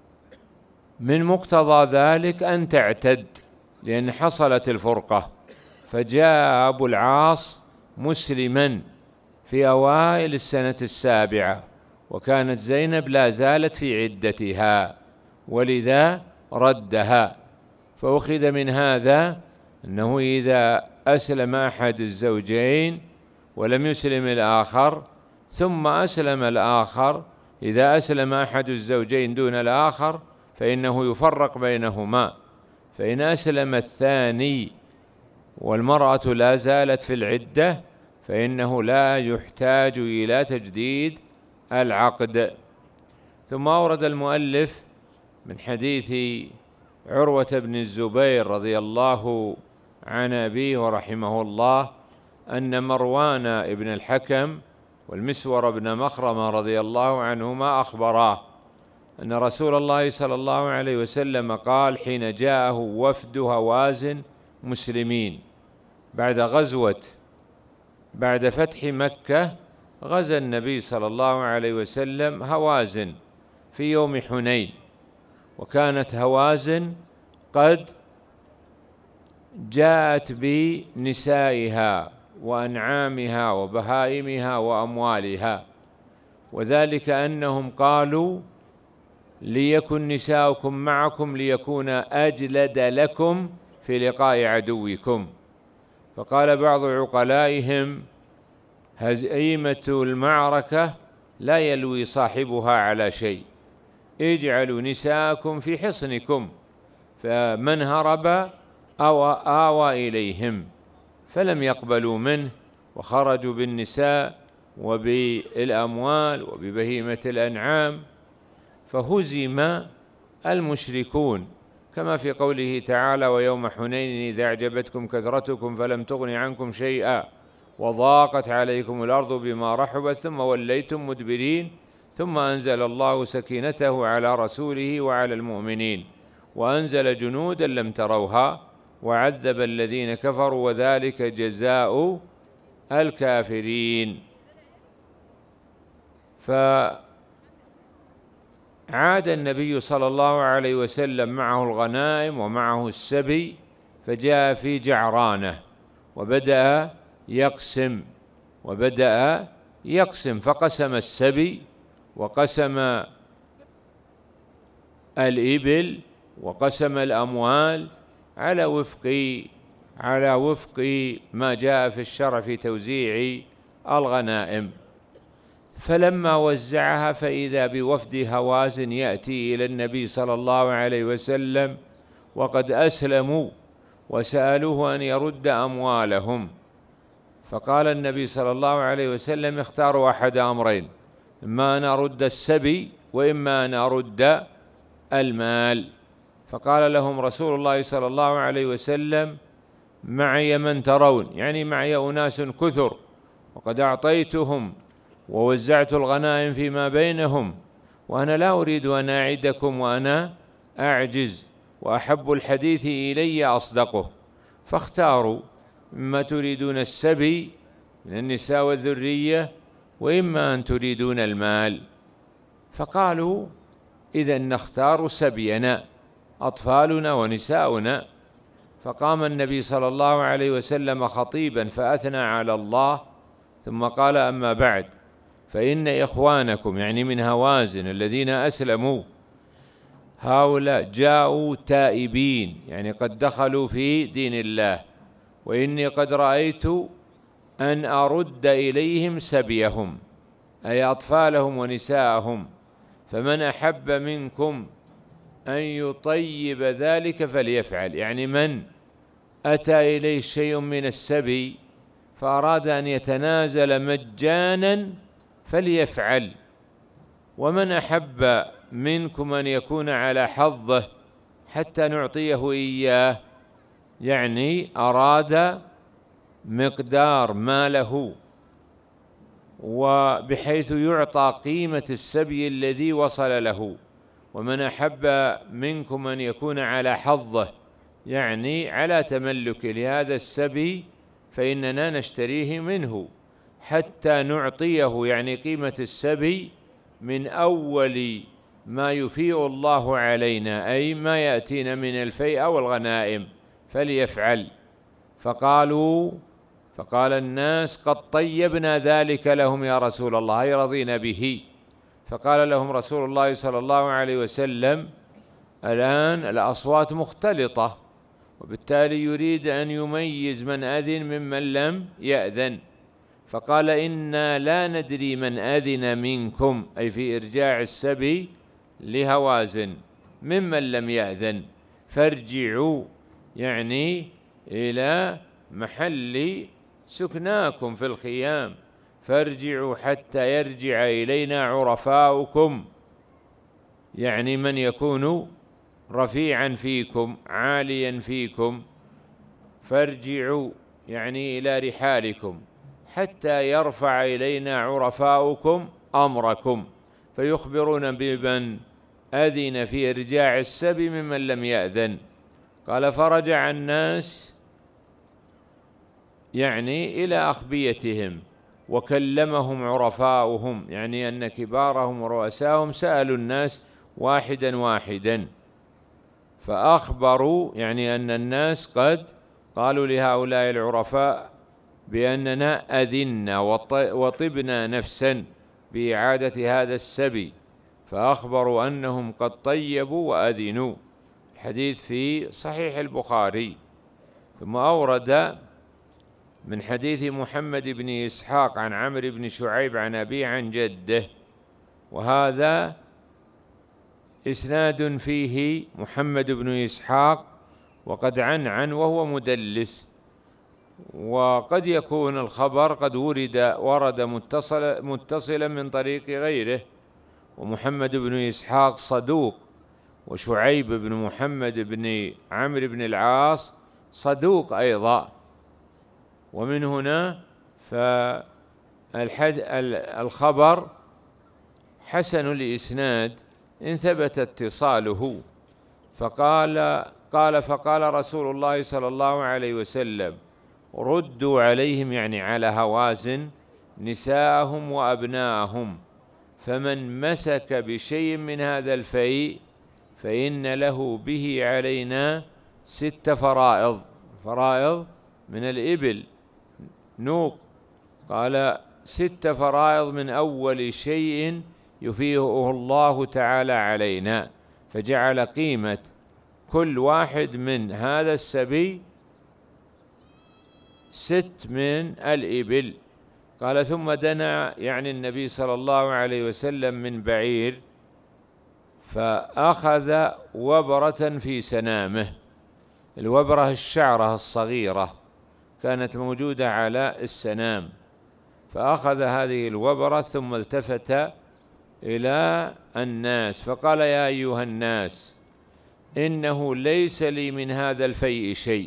Speaker 1: مقتضى ذلك أن تعتد، لأن حصلت الفرقة. فجاء أبو العاص مسلما في أوائل السنة السابعة، وكانت زينب لا زالت في عدتها، ولذا ردها. فأخذ من هذا أنه إذا أسلم أحد الزوجين ولم يسلم الآخر ثم أسلم الآخر، إذا أسلم أحد الزوجين دون الآخر فإنه يفرق بينهما. فإن أسلم الثاني والمرأة لا زالت في العدة فإنه لا يحتاج إلى تجديد العقد. ثم أورد المؤلف من حديث عروة بن الزبير رضي الله عن أبيه ورحمه الله أن مروان بن الحكم والمسور بن مخرمة رضي الله عنهما أخبراه أن رسول الله صلى الله عليه وسلم قال حين جاءه وفد هوازن مسلمين بعد فتح مكة، غزا النبي صلى الله عليه وسلم هوازن في يوم حنين، وكانت هوازن قد جاءت بنسائها وأنعامها وبهائمها وأموالها، وذلك أنهم قالوا ليكن نساؤكم معكم ليكون أجلد لكم في لقاء عدوكم. فقال بعض عقلائهم هزيمة المعركة لا يلوي صاحبها على شيء، اجعلوا نساءكم في حصنكم، فمن هرب أو آوى إليهم، فلم يقبلوا منه وخرجوا بالنساء وبالأموال وببهيمة الأنعام، فهزم المشركون كما في قوله تعالى ويوم حنين إذا أعجبتكم كثرتكم فلم تغن عنكم شيئا وضاقت عليكم الأرض بما رحبت ثم وليتم مدبرين ثم أنزل الله سكينته على رسوله وعلى المؤمنين وأنزل جنودا لم تروها وعذب الذين كفروا وذلك جزاء الكافرين. فعاد النبي صلى الله عليه وسلم معه الغنائم ومعه السبي، فجاء في جعرانة وبدأ يقسم فقسم السبي وقسم الإبل وقسم الأموال على وفق ما جاء في الشرع في توزيع الغنائم. فلما وزعها فإذا بوفد هوازن يأتي إلى النبي صلى الله عليه وسلم وقد أسلموا وسألوه أن يرد أموالهم، فقال النبي صلى الله عليه وسلم اختاروا أحد أمرين، إما أن أرد السبي وإما أن أرد المال. فقال لهم رسول الله صلى الله عليه وسلم معي من ترون، يعني معي أناس كثر وقد أعطيتهم ووزعت الغنائم فيما بينهم، وأنا لا أريد أن أعدكم وأنا أعجز، وأحب الحديث إلي أصدقه، فاختاروا إما تريدون السبي من النساء والذرية وإما أن تريدون المال. فقالوا إذن نختار سبينا أطفالنا ونساؤنا. فقام النبي صلى الله عليه وسلم خطيبا فأثنى على الله ثم قال أما بعد فإن إخوانكم يعني من هوازن الذين أسلموا هؤلاء جاءوا تائبين، يعني قد دخلوا في دين الله، وإني قد رأيت أن أرد إليهم سبيهم أي أطفالهم ونساءهم، فمن أحب منكم أن يطيب ذلك فليفعل، يعني من أتى إليه شيء من السبي فأراد أن يتنازل مجانا فليفعل، ومن أحب منكم أن يكون على حظه حتى نعطيه إياه، يعني أراد مقدار ما له وبحيث يعطى قيمة السبي الذي وصل له. ومن أحب منكم أن يكون على حظه يعني على تملك لهذا السبي فإننا نشتريه منه حتى نعطيه، يعني قيمة السبي من أول ما يفيء الله علينا أي ما يأتينا من الفيء والغنائم فليفعل. فقال الناس قد طيبنا ذلك لهم يا رسول الله، أي رضينا به. فقال لهم رسول الله صلى الله عليه وسلم: الآن الأصوات مختلطة، وبالتالي يريد أن يميز من أذن ممن لم يأذن، فقال: إنا لا ندري من أذن منكم، أي في إرجاع السبي لهوازن، ممن لم يأذن، فارجعوا، يعني إلى محل سكناكم في الخيام، فارجعوا حتى يرجع إلينا عرفاؤكم، يعني من يكون رفيعا فيكم عاليا فيكم، فارجعوا يعني إلى رحالكم حتى يرفع إلينا عرفاؤكم أمركم، فيخبرون بمن أذن في إرجاع السبي ممن لم يأذن. قال: فرجع الناس يعني إلى أخبيتهم، وكلمهم عرفاؤهم، يعني أن كبارهم ورؤساهم سألوا الناس واحدا واحدا، فأخبروا يعني أن الناس قد قالوا لهؤلاء العرفاء بأننا أذنا وطبنا نفسا بإعادة هذا السبي، فأخبروا أنهم قد طيبوا وأذنوا. الحديث في صحيح البخاري. ثم أورد من حديث محمد بن إسحاق عن عمرو بن شعيب عن أبيه عن جده، وهذا إسناد فيه محمد بن إسحاق وقد عن وهو مدلس، وقد يكون الخبر قد ورد متصلا من طريق غيره، ومحمد بن إسحاق صدوق، وشعيب بن محمد بن عمرو بن العاص صدوق أيضا. ومن هنا فالخبر حسن الإسناد إن ثبت اتصاله. فقال رسول الله صلى الله عليه وسلم: ردوا عليهم، يعني على هوازن، نساءهم وأبناءهم، فمن مسك بشيء من هذا الفيء فإن له به علينا 6 فرائض من الإبل نوق. قال: 6 فرائض من أول شيء يفيهه الله تعالى علينا، فجعل قيمة كل واحد من هذا السبي 6 من الإبل. قال: ثم دنا، يعني النبي صلى الله عليه وسلم، من بعير، فأخذ وبرة في سنامه. الوبرة الشعرة الصغيرة كانت موجودة على السنام، فأخذ هذه الوبرة ثم التفت إلى الناس فقال: يا أيها الناس، إنه ليس لي من هذا الفيء شيء،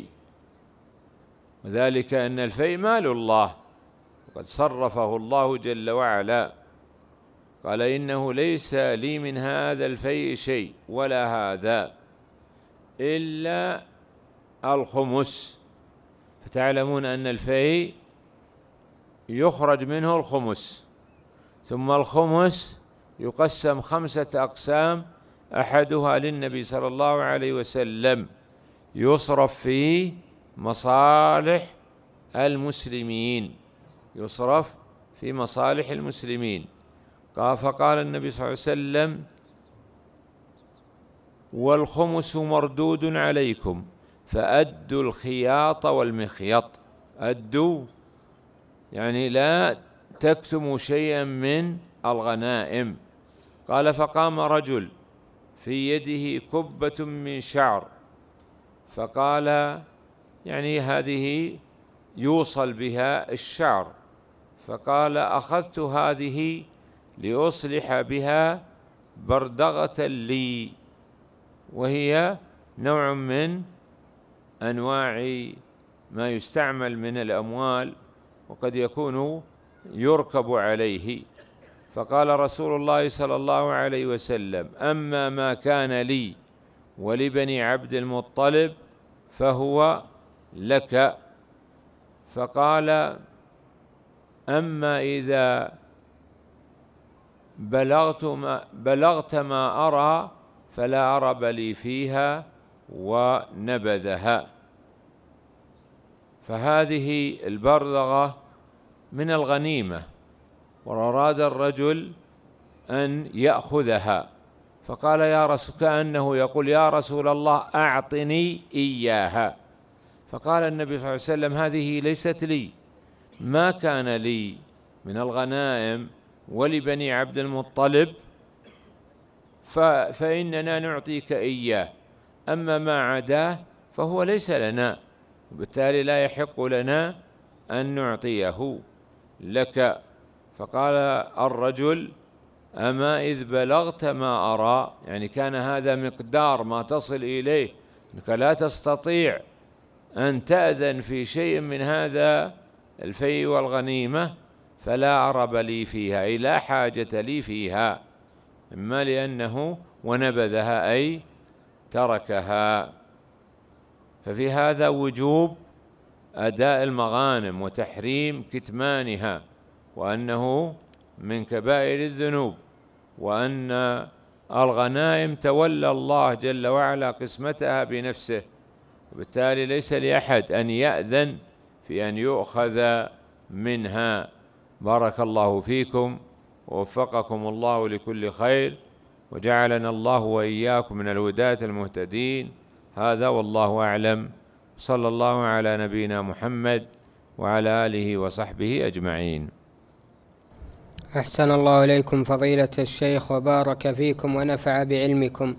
Speaker 1: وذلك أن الفيء مال الله وقد صرفه الله جل وعلا. قال: إنه ليس لي من هذا الفيء شيء ولا هذا إلا الخمس. فتعلمون أن الفيء يخرج منه الخمس، ثم الخمس يقسم 5 أقسام، أحدها للنبي صلى الله عليه وسلم يصرف في مصالح المسلمين، يصرف في مصالح المسلمين. فقال النبي صلى الله عليه وسلم: والخمس مردود عليكم فأدوا الخياط والمخيط. أدوا يعني لا تكتموا شيئا من الغنائم. قال: فقام رجل في يده كبة من شعر، فقال: يعني هذه يوصل بها الشعر. فقال: أخذت هذه لأصلح بها بردغة لي، وهي نوع من أنواع ما يستعمل من الأموال وقد يكون يركب عليه. فقال رسول الله صلى الله عليه وسلم: أما ما كان لي ولبني عبد المطلب فهو لك. فقال: أما إذا بلغت ما أرى فلا أرب لي فيها، ونبذها. فهذه البردغة من الغنيمة، وأراد الرجل أن يأخذها، فقال يا رسول، كأنه يقول يا رسول الله أعطني إياها. فقال النبي صلى الله عليه وسلم هذه ليست لي، ما كان لي من الغنائم ولبني عبد المطلب فإننا نعطيك إياه، أما ما عداه فهو ليس لنا، وبالتالي لا يحق لنا أن نعطيه لك. فقال الرجل أما إذ بلغت ما أرى، يعني كان هذا مقدار ما تصل إليه، أنك لا تستطيع أن تأذن في شيء من هذا الفيء والغنيمة، فلا عرب لي فيها، أي لا حاجة لي فيها، إما لأنه ونبذها أي تركها. ففي هذا وجوب أداء المغانم وتحريم كتمانها، وأنه من كبائر الذنوب، وأن الغنائم تولى الله جل وعلا قسمتها بنفسه، وبالتالي ليس لأحد أن يأذن في أن يؤخذ منها. بارك الله فيكم ووفقكم الله لكل خير، وجعلنا الله وإياكم من الهداة المهتدين. هذا والله أعلم، صلى الله على نبينا محمد وعلى آله وصحبه أجمعين.
Speaker 2: أحسن الله إليكم فضيلة الشيخ وبارك فيكم ونفع بعلمكم.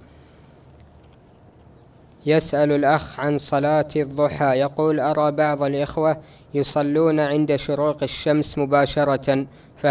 Speaker 2: يسأل الأخ عن صلاة الضحى، يقول أرى بعض الإخوة يصلون عند شروق الشمس مباشرة،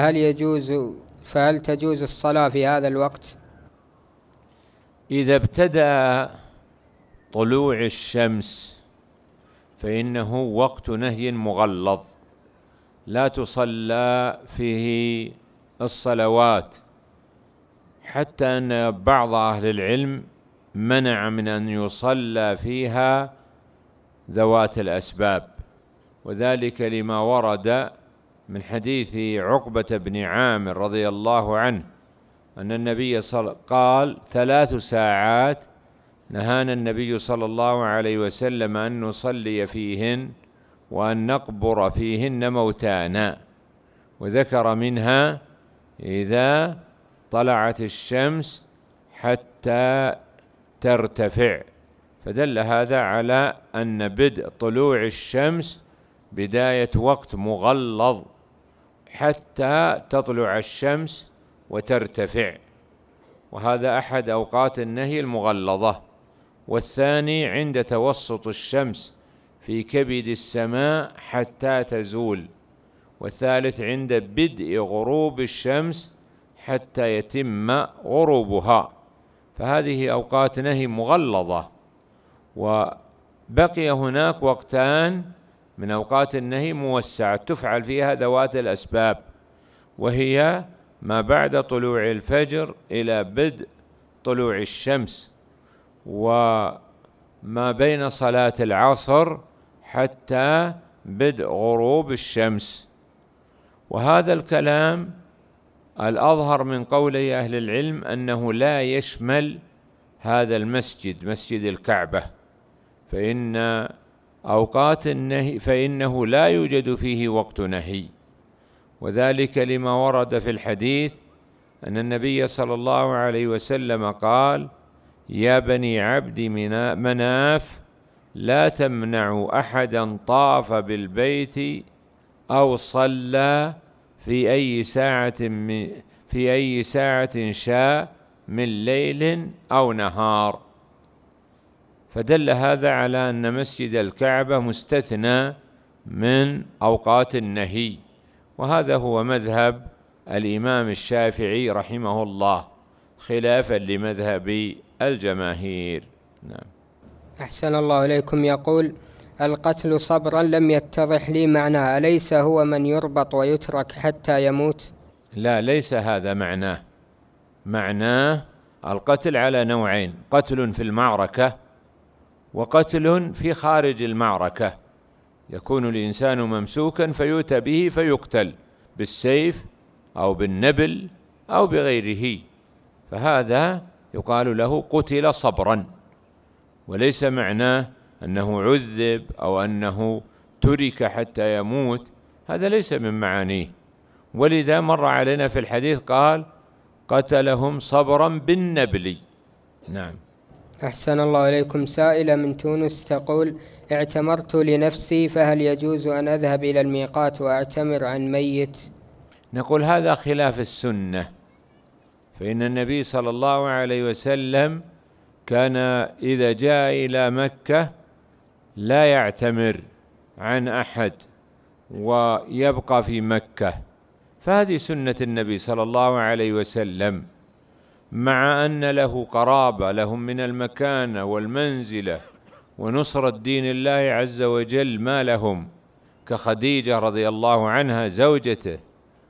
Speaker 2: فهل تجوز الصلاة في هذا الوقت؟
Speaker 1: إذا ابتدأ طلوع الشمس فإنه وقت نهي مغلظ، لا تصلى فيه الصلوات، حتى أن بعض أهل العلم منع من أن يصلى فيها ذوات الأسباب، وذلك لما ورد من حديث عقبة بن عامر رضي الله عنه أن النبي قال 3 ساعات نهانا النبي صلى الله عليه وسلم أن نصلي فيهن وأن نقبر فيهن موتانا، وذكر منها إذا طلعت الشمس حتى ترتفع، فدل هذا على أن بدء طلوع الشمس بداية وقت مغلظ حتى تطلع الشمس وترتفع، وهذا أحد أوقات النهي المغلظة. والثاني عند توسط الشمس في كبد السماء حتى تزول، والثالث عند بدء غروب الشمس حتى يتم غروبها، فهذه أوقات نهي مغلظة. وبقي هناك وقتان من أوقات النهي موسعة تفعل فيها ذوات الأسباب، وهي ما بعد طلوع الفجر إلى بدء طلوع الشمس، وما بين صلاة العصر حتى بدء غروب الشمس. وهذا الكلام الأظهر من قولي أهل العلم أنه لا يشمل هذا المسجد، مسجد الكعبة، فإن أوقات النهي فإنه لا يوجد فيه وقت نهي، وذلك لما ورد في الحديث أن النبي صلى الله عليه وسلم قال يا بني عبد مناف لا تمنعوا أحدا طاف بالبيت أو صلى في أي ساعة شاء من ليل أو نهار. فدل هذا على أن مسجد الكعبة مستثنى من أوقات النهي، وهذا هو مذهب الإمام الشافعي رحمه الله خلافا لمذهب الجماهير. نعم.
Speaker 2: أحسن الله إليكم. يقول القتل صبرا لم يتضح لي معناه، أليس هو من يربط ويترك حتى يموت؟
Speaker 1: لا، ليس هذا معناه القتل على نوعين: قتل في المعركة وقتل في خارج المعركة، يكون الإنسان ممسوكا فيؤتى به فيقتل بالسيف أو بالنبل أو بغيره، فهذا يقال له قتل صبرا، وليس معناه أنه عذب أو أنه ترك حتى يموت، هذا ليس من معانيه. ولذا مر علينا في الحديث قال قتلهم صبرا بالنبل. نعم.
Speaker 2: أحسن الله إليكم. سائلة من تونس تقول: اعتمرت لنفسي، فهل يجوز أن أذهب إلى الميقات وأعتمر عن ميت؟
Speaker 1: نقول هذا خلاف السنة، فإن النبي صلى الله عليه وسلم كان إذا جاء إلى مكة لا يعتمر عن أحد ويبقى في مكة، فهذه سنة النبي صلى الله عليه وسلم، مع أن له قرابة، لهم من المكانة والمنزلة ونصرة دين الله عز وجل ما لهم، كخديجة رضي الله عنها زوجته،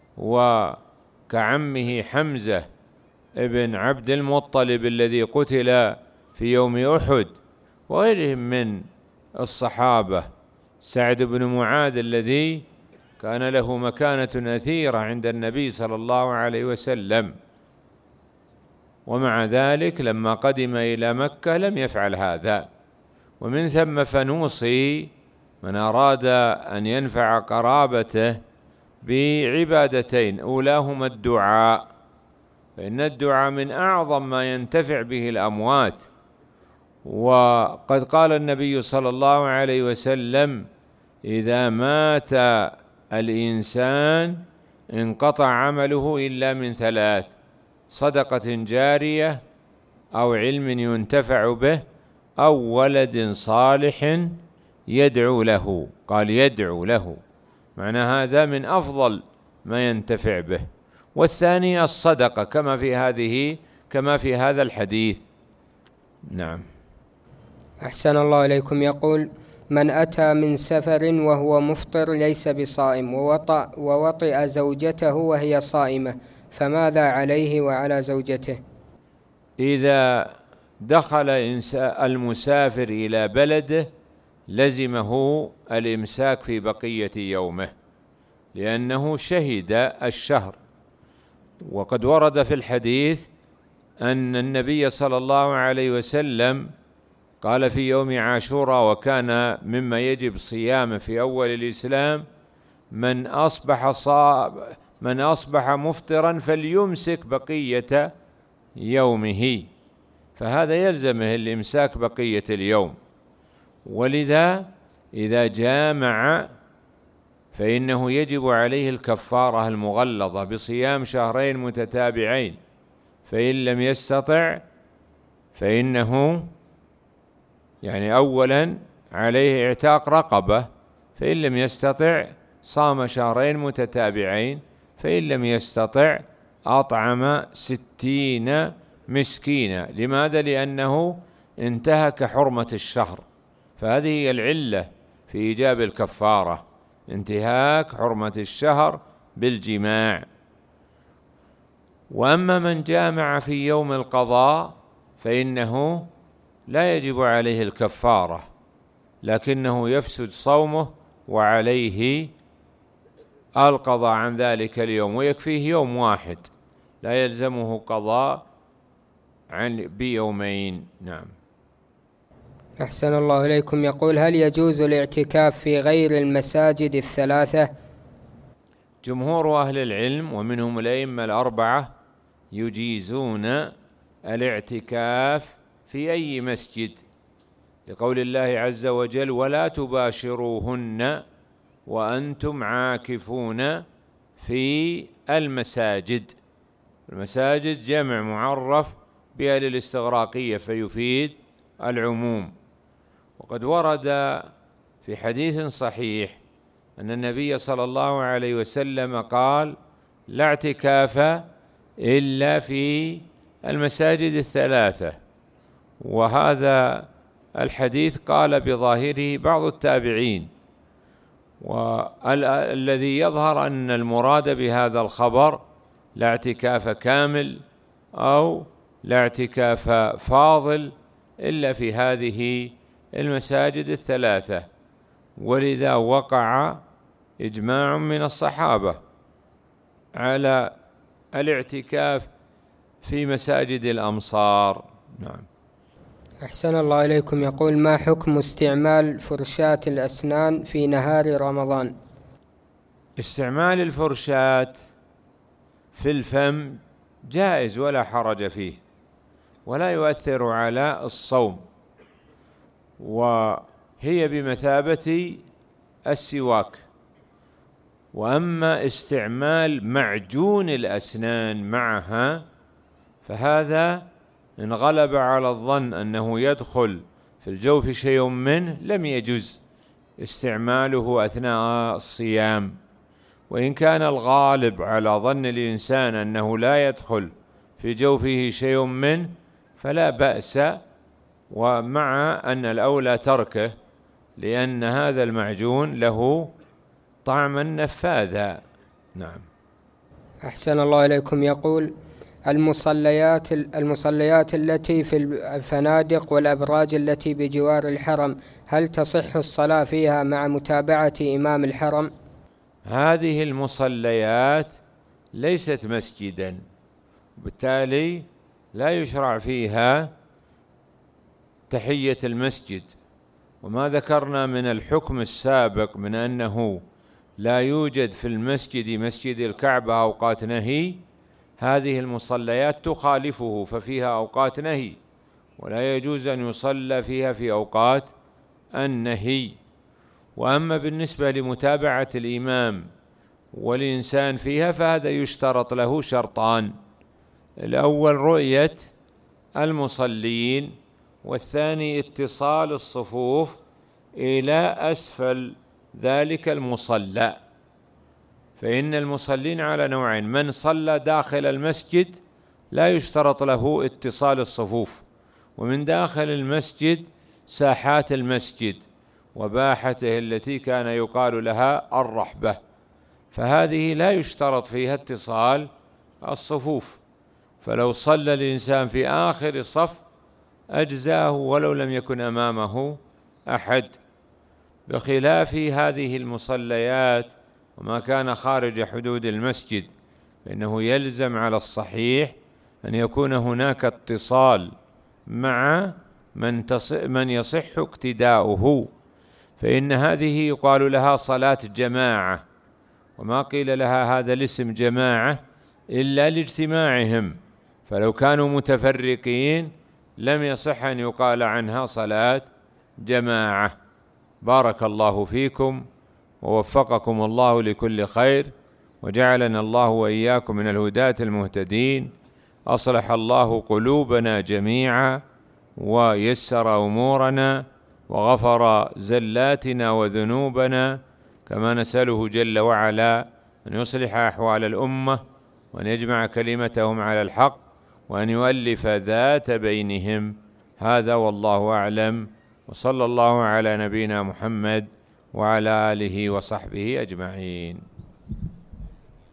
Speaker 1: وكعمه حمزة ابن عبد المطلب الذي قتل في يوم أحد، وغيرهم من الصحابة، سعد بن معاذ الذي كان له مكانة أثيرة عند النبي صلى الله عليه وسلم، ومع ذلك لما قدم إلى مكة لم يفعل هذا. ومن ثم فنوصي من أراد أن ينفع قرابته بعبادتين، أولاهما الدعاء، فإن الدعاء من أعظم ما ينتفع به الأموات، وقد قال النبي صلى الله عليه وسلم: إذا مات الإنسان انقطع عمله إلا من ثلاث: صدقة جارية، أو علم ينتفع به، أو ولد صالح يدعو له. قال يدعو له، معنى هذا من أفضل ما ينتفع به. والثاني الصدقة كما في هذا الحديث. نعم.
Speaker 2: أحسن الله إليكم. يقول: من أتى من سفر وهو مفطر ليس بصائم ووطئ زوجته وهي صائمة، فماذا عليه وعلى زوجته؟
Speaker 1: إذا دخل المسافر إلى بلده لزمه الإمساك في بقية يومه، لأنه شهد الشهر. وقد ورد في الحديث أن النبي صلى الله عليه وسلم قال في يوم عاشوراء، وكان مما يجب صيامه في أول الإسلام: من أصبح مفطرا فليمسك بقية يومه، فهذا يلزمه الإمساك بقية اليوم. ولذا إذا جامع فإنه يجب عليه الكفارة المغلظة بصيام شهرين متتابعين، فإن لم يستطع فإنه أولا عليه اعتاق رقبة، فإن لم يستطع صام شهرين متتابعين، فإن لم يستطع أطعم 60 مسكينا. لماذا؟ لأنه انتهك حرمة الشهر، فهذه هي العلة في إيجاب الكفارة، انتهاك حرمة الشهر بالجماع. وأما من جامع في يوم القضاء فإنه لا يجب عليه الكفارة، لكنه يفسد صومه وعليه القضاء عن ذلك اليوم، ويكفيه يوم واحد، لا يلزمه قضاء بيومين. نعم.
Speaker 2: أحسن الله إليكم. يقول: هل يجوز الاعتكاف في غير المساجد الثلاثة؟
Speaker 1: جمهور أهل العلم ومنهم الأئمة الأربعة يجيزون الاعتكاف في أي مسجد، لقول الله عز وجل: ولا تباشروهن وأنتم عاكفون في المساجد. المساجد جمع معرف بها للاستغراقية فيفيد العموم. وقد ورد في حديث صحيح أن النبي صلى الله عليه وسلم قال: لا اعتكاف إلا في المساجد الثلاثة. وهذا الحديث قال بظاهره بعض التابعين، والذي يظهر أن المراد بهذا الخبر لا اعتكاف كامل أو لا اعتكاف فاضل إلا في هذه المساجد الثلاثة. ولذا وقع إجماع من الصحابة على الاعتكاف في مساجد الأمصار. نعم.
Speaker 2: أحسن الله إليكم. يقول: ما حكم استعمال فرشاة الأسنان في نهار رمضان؟
Speaker 1: استعمال الفرشاة في الفم جائز ولا حرج فيه، ولا يؤثر على الصوم، وهي بمثابة السواك. وأما استعمال معجون الأسنان معها فهذا إن غلب على الظن أنه يدخل في الجوف شيء منه لم يجوز استعماله أثناء الصيام. وإن كان الغالب على ظن الإنسان أنه لا يدخل في جوفه شيء منه فلا بأس، ومع أن الأولى تركه، لأن هذا المعجون له طعما نفاذا. نعم.
Speaker 2: أحسن الله إليكم. يقول: المصليات التي في الفنادق والأبراج التي بجوار الحرم، هل تصح الصلاة فيها مع متابعة إمام الحرم؟
Speaker 1: هذه المصليات ليست مسجدا، وبالتالي لا يشرع فيها تحية المسجد. وما ذكرنا من الحكم السابق من أنه لا يوجد في المسجد مسجد الكعبة أوقات نهي، هذه المصليات تخالفه، ففيها أوقات نهي ولا يجوز أن يصلى فيها في أوقات النهي. وأما بالنسبة لمتابعة الإمام والإنسان فيها فهذا يشترط له شرطان: الأول رؤية المصلين، والثاني اتصال الصفوف إلى أسفل ذلك المصلى. فإن المصلين على نوعين: من صلى داخل المسجد لا يشترط له اتصال الصفوف، ومن داخل المسجد ساحات المسجد وباحته التي كان يقال لها الرحبة، فهذه لا يشترط فيها اتصال الصفوف. فلو صلى الإنسان في آخر الصف أجزاه ولو لم يكن أمامه أحد، بخلاف هذه المصليات وما كان خارج حدود المسجد، فإنه يلزم على الصحيح أن يكون هناك اتصال مع من يصح اقتداؤه، فإن هذه يقال لها صلاة جماعة، وما قيل لها هذا الاسم جماعة إلا لاجتماعهم، فلو كانوا متفرقين لم يصح أن يقال عنها صلاة جماعة. بارك الله فيكم ووفقكم الله لكل خير، وجعلنا الله وإياكم من الهداة المهتدين. أصلح الله قلوبنا جميعا ويسر أمورنا وغفر زلاتنا وذنوبنا، كما نسأله جل وعلا أن يصلح أحوال الأمة، وأن يجمع كلمتهم على الحق، وأن يؤلف ذات بينهم. هذا والله أعلم، وصلى الله على نبينا محمد وعلى آله وصحبه أجمعين.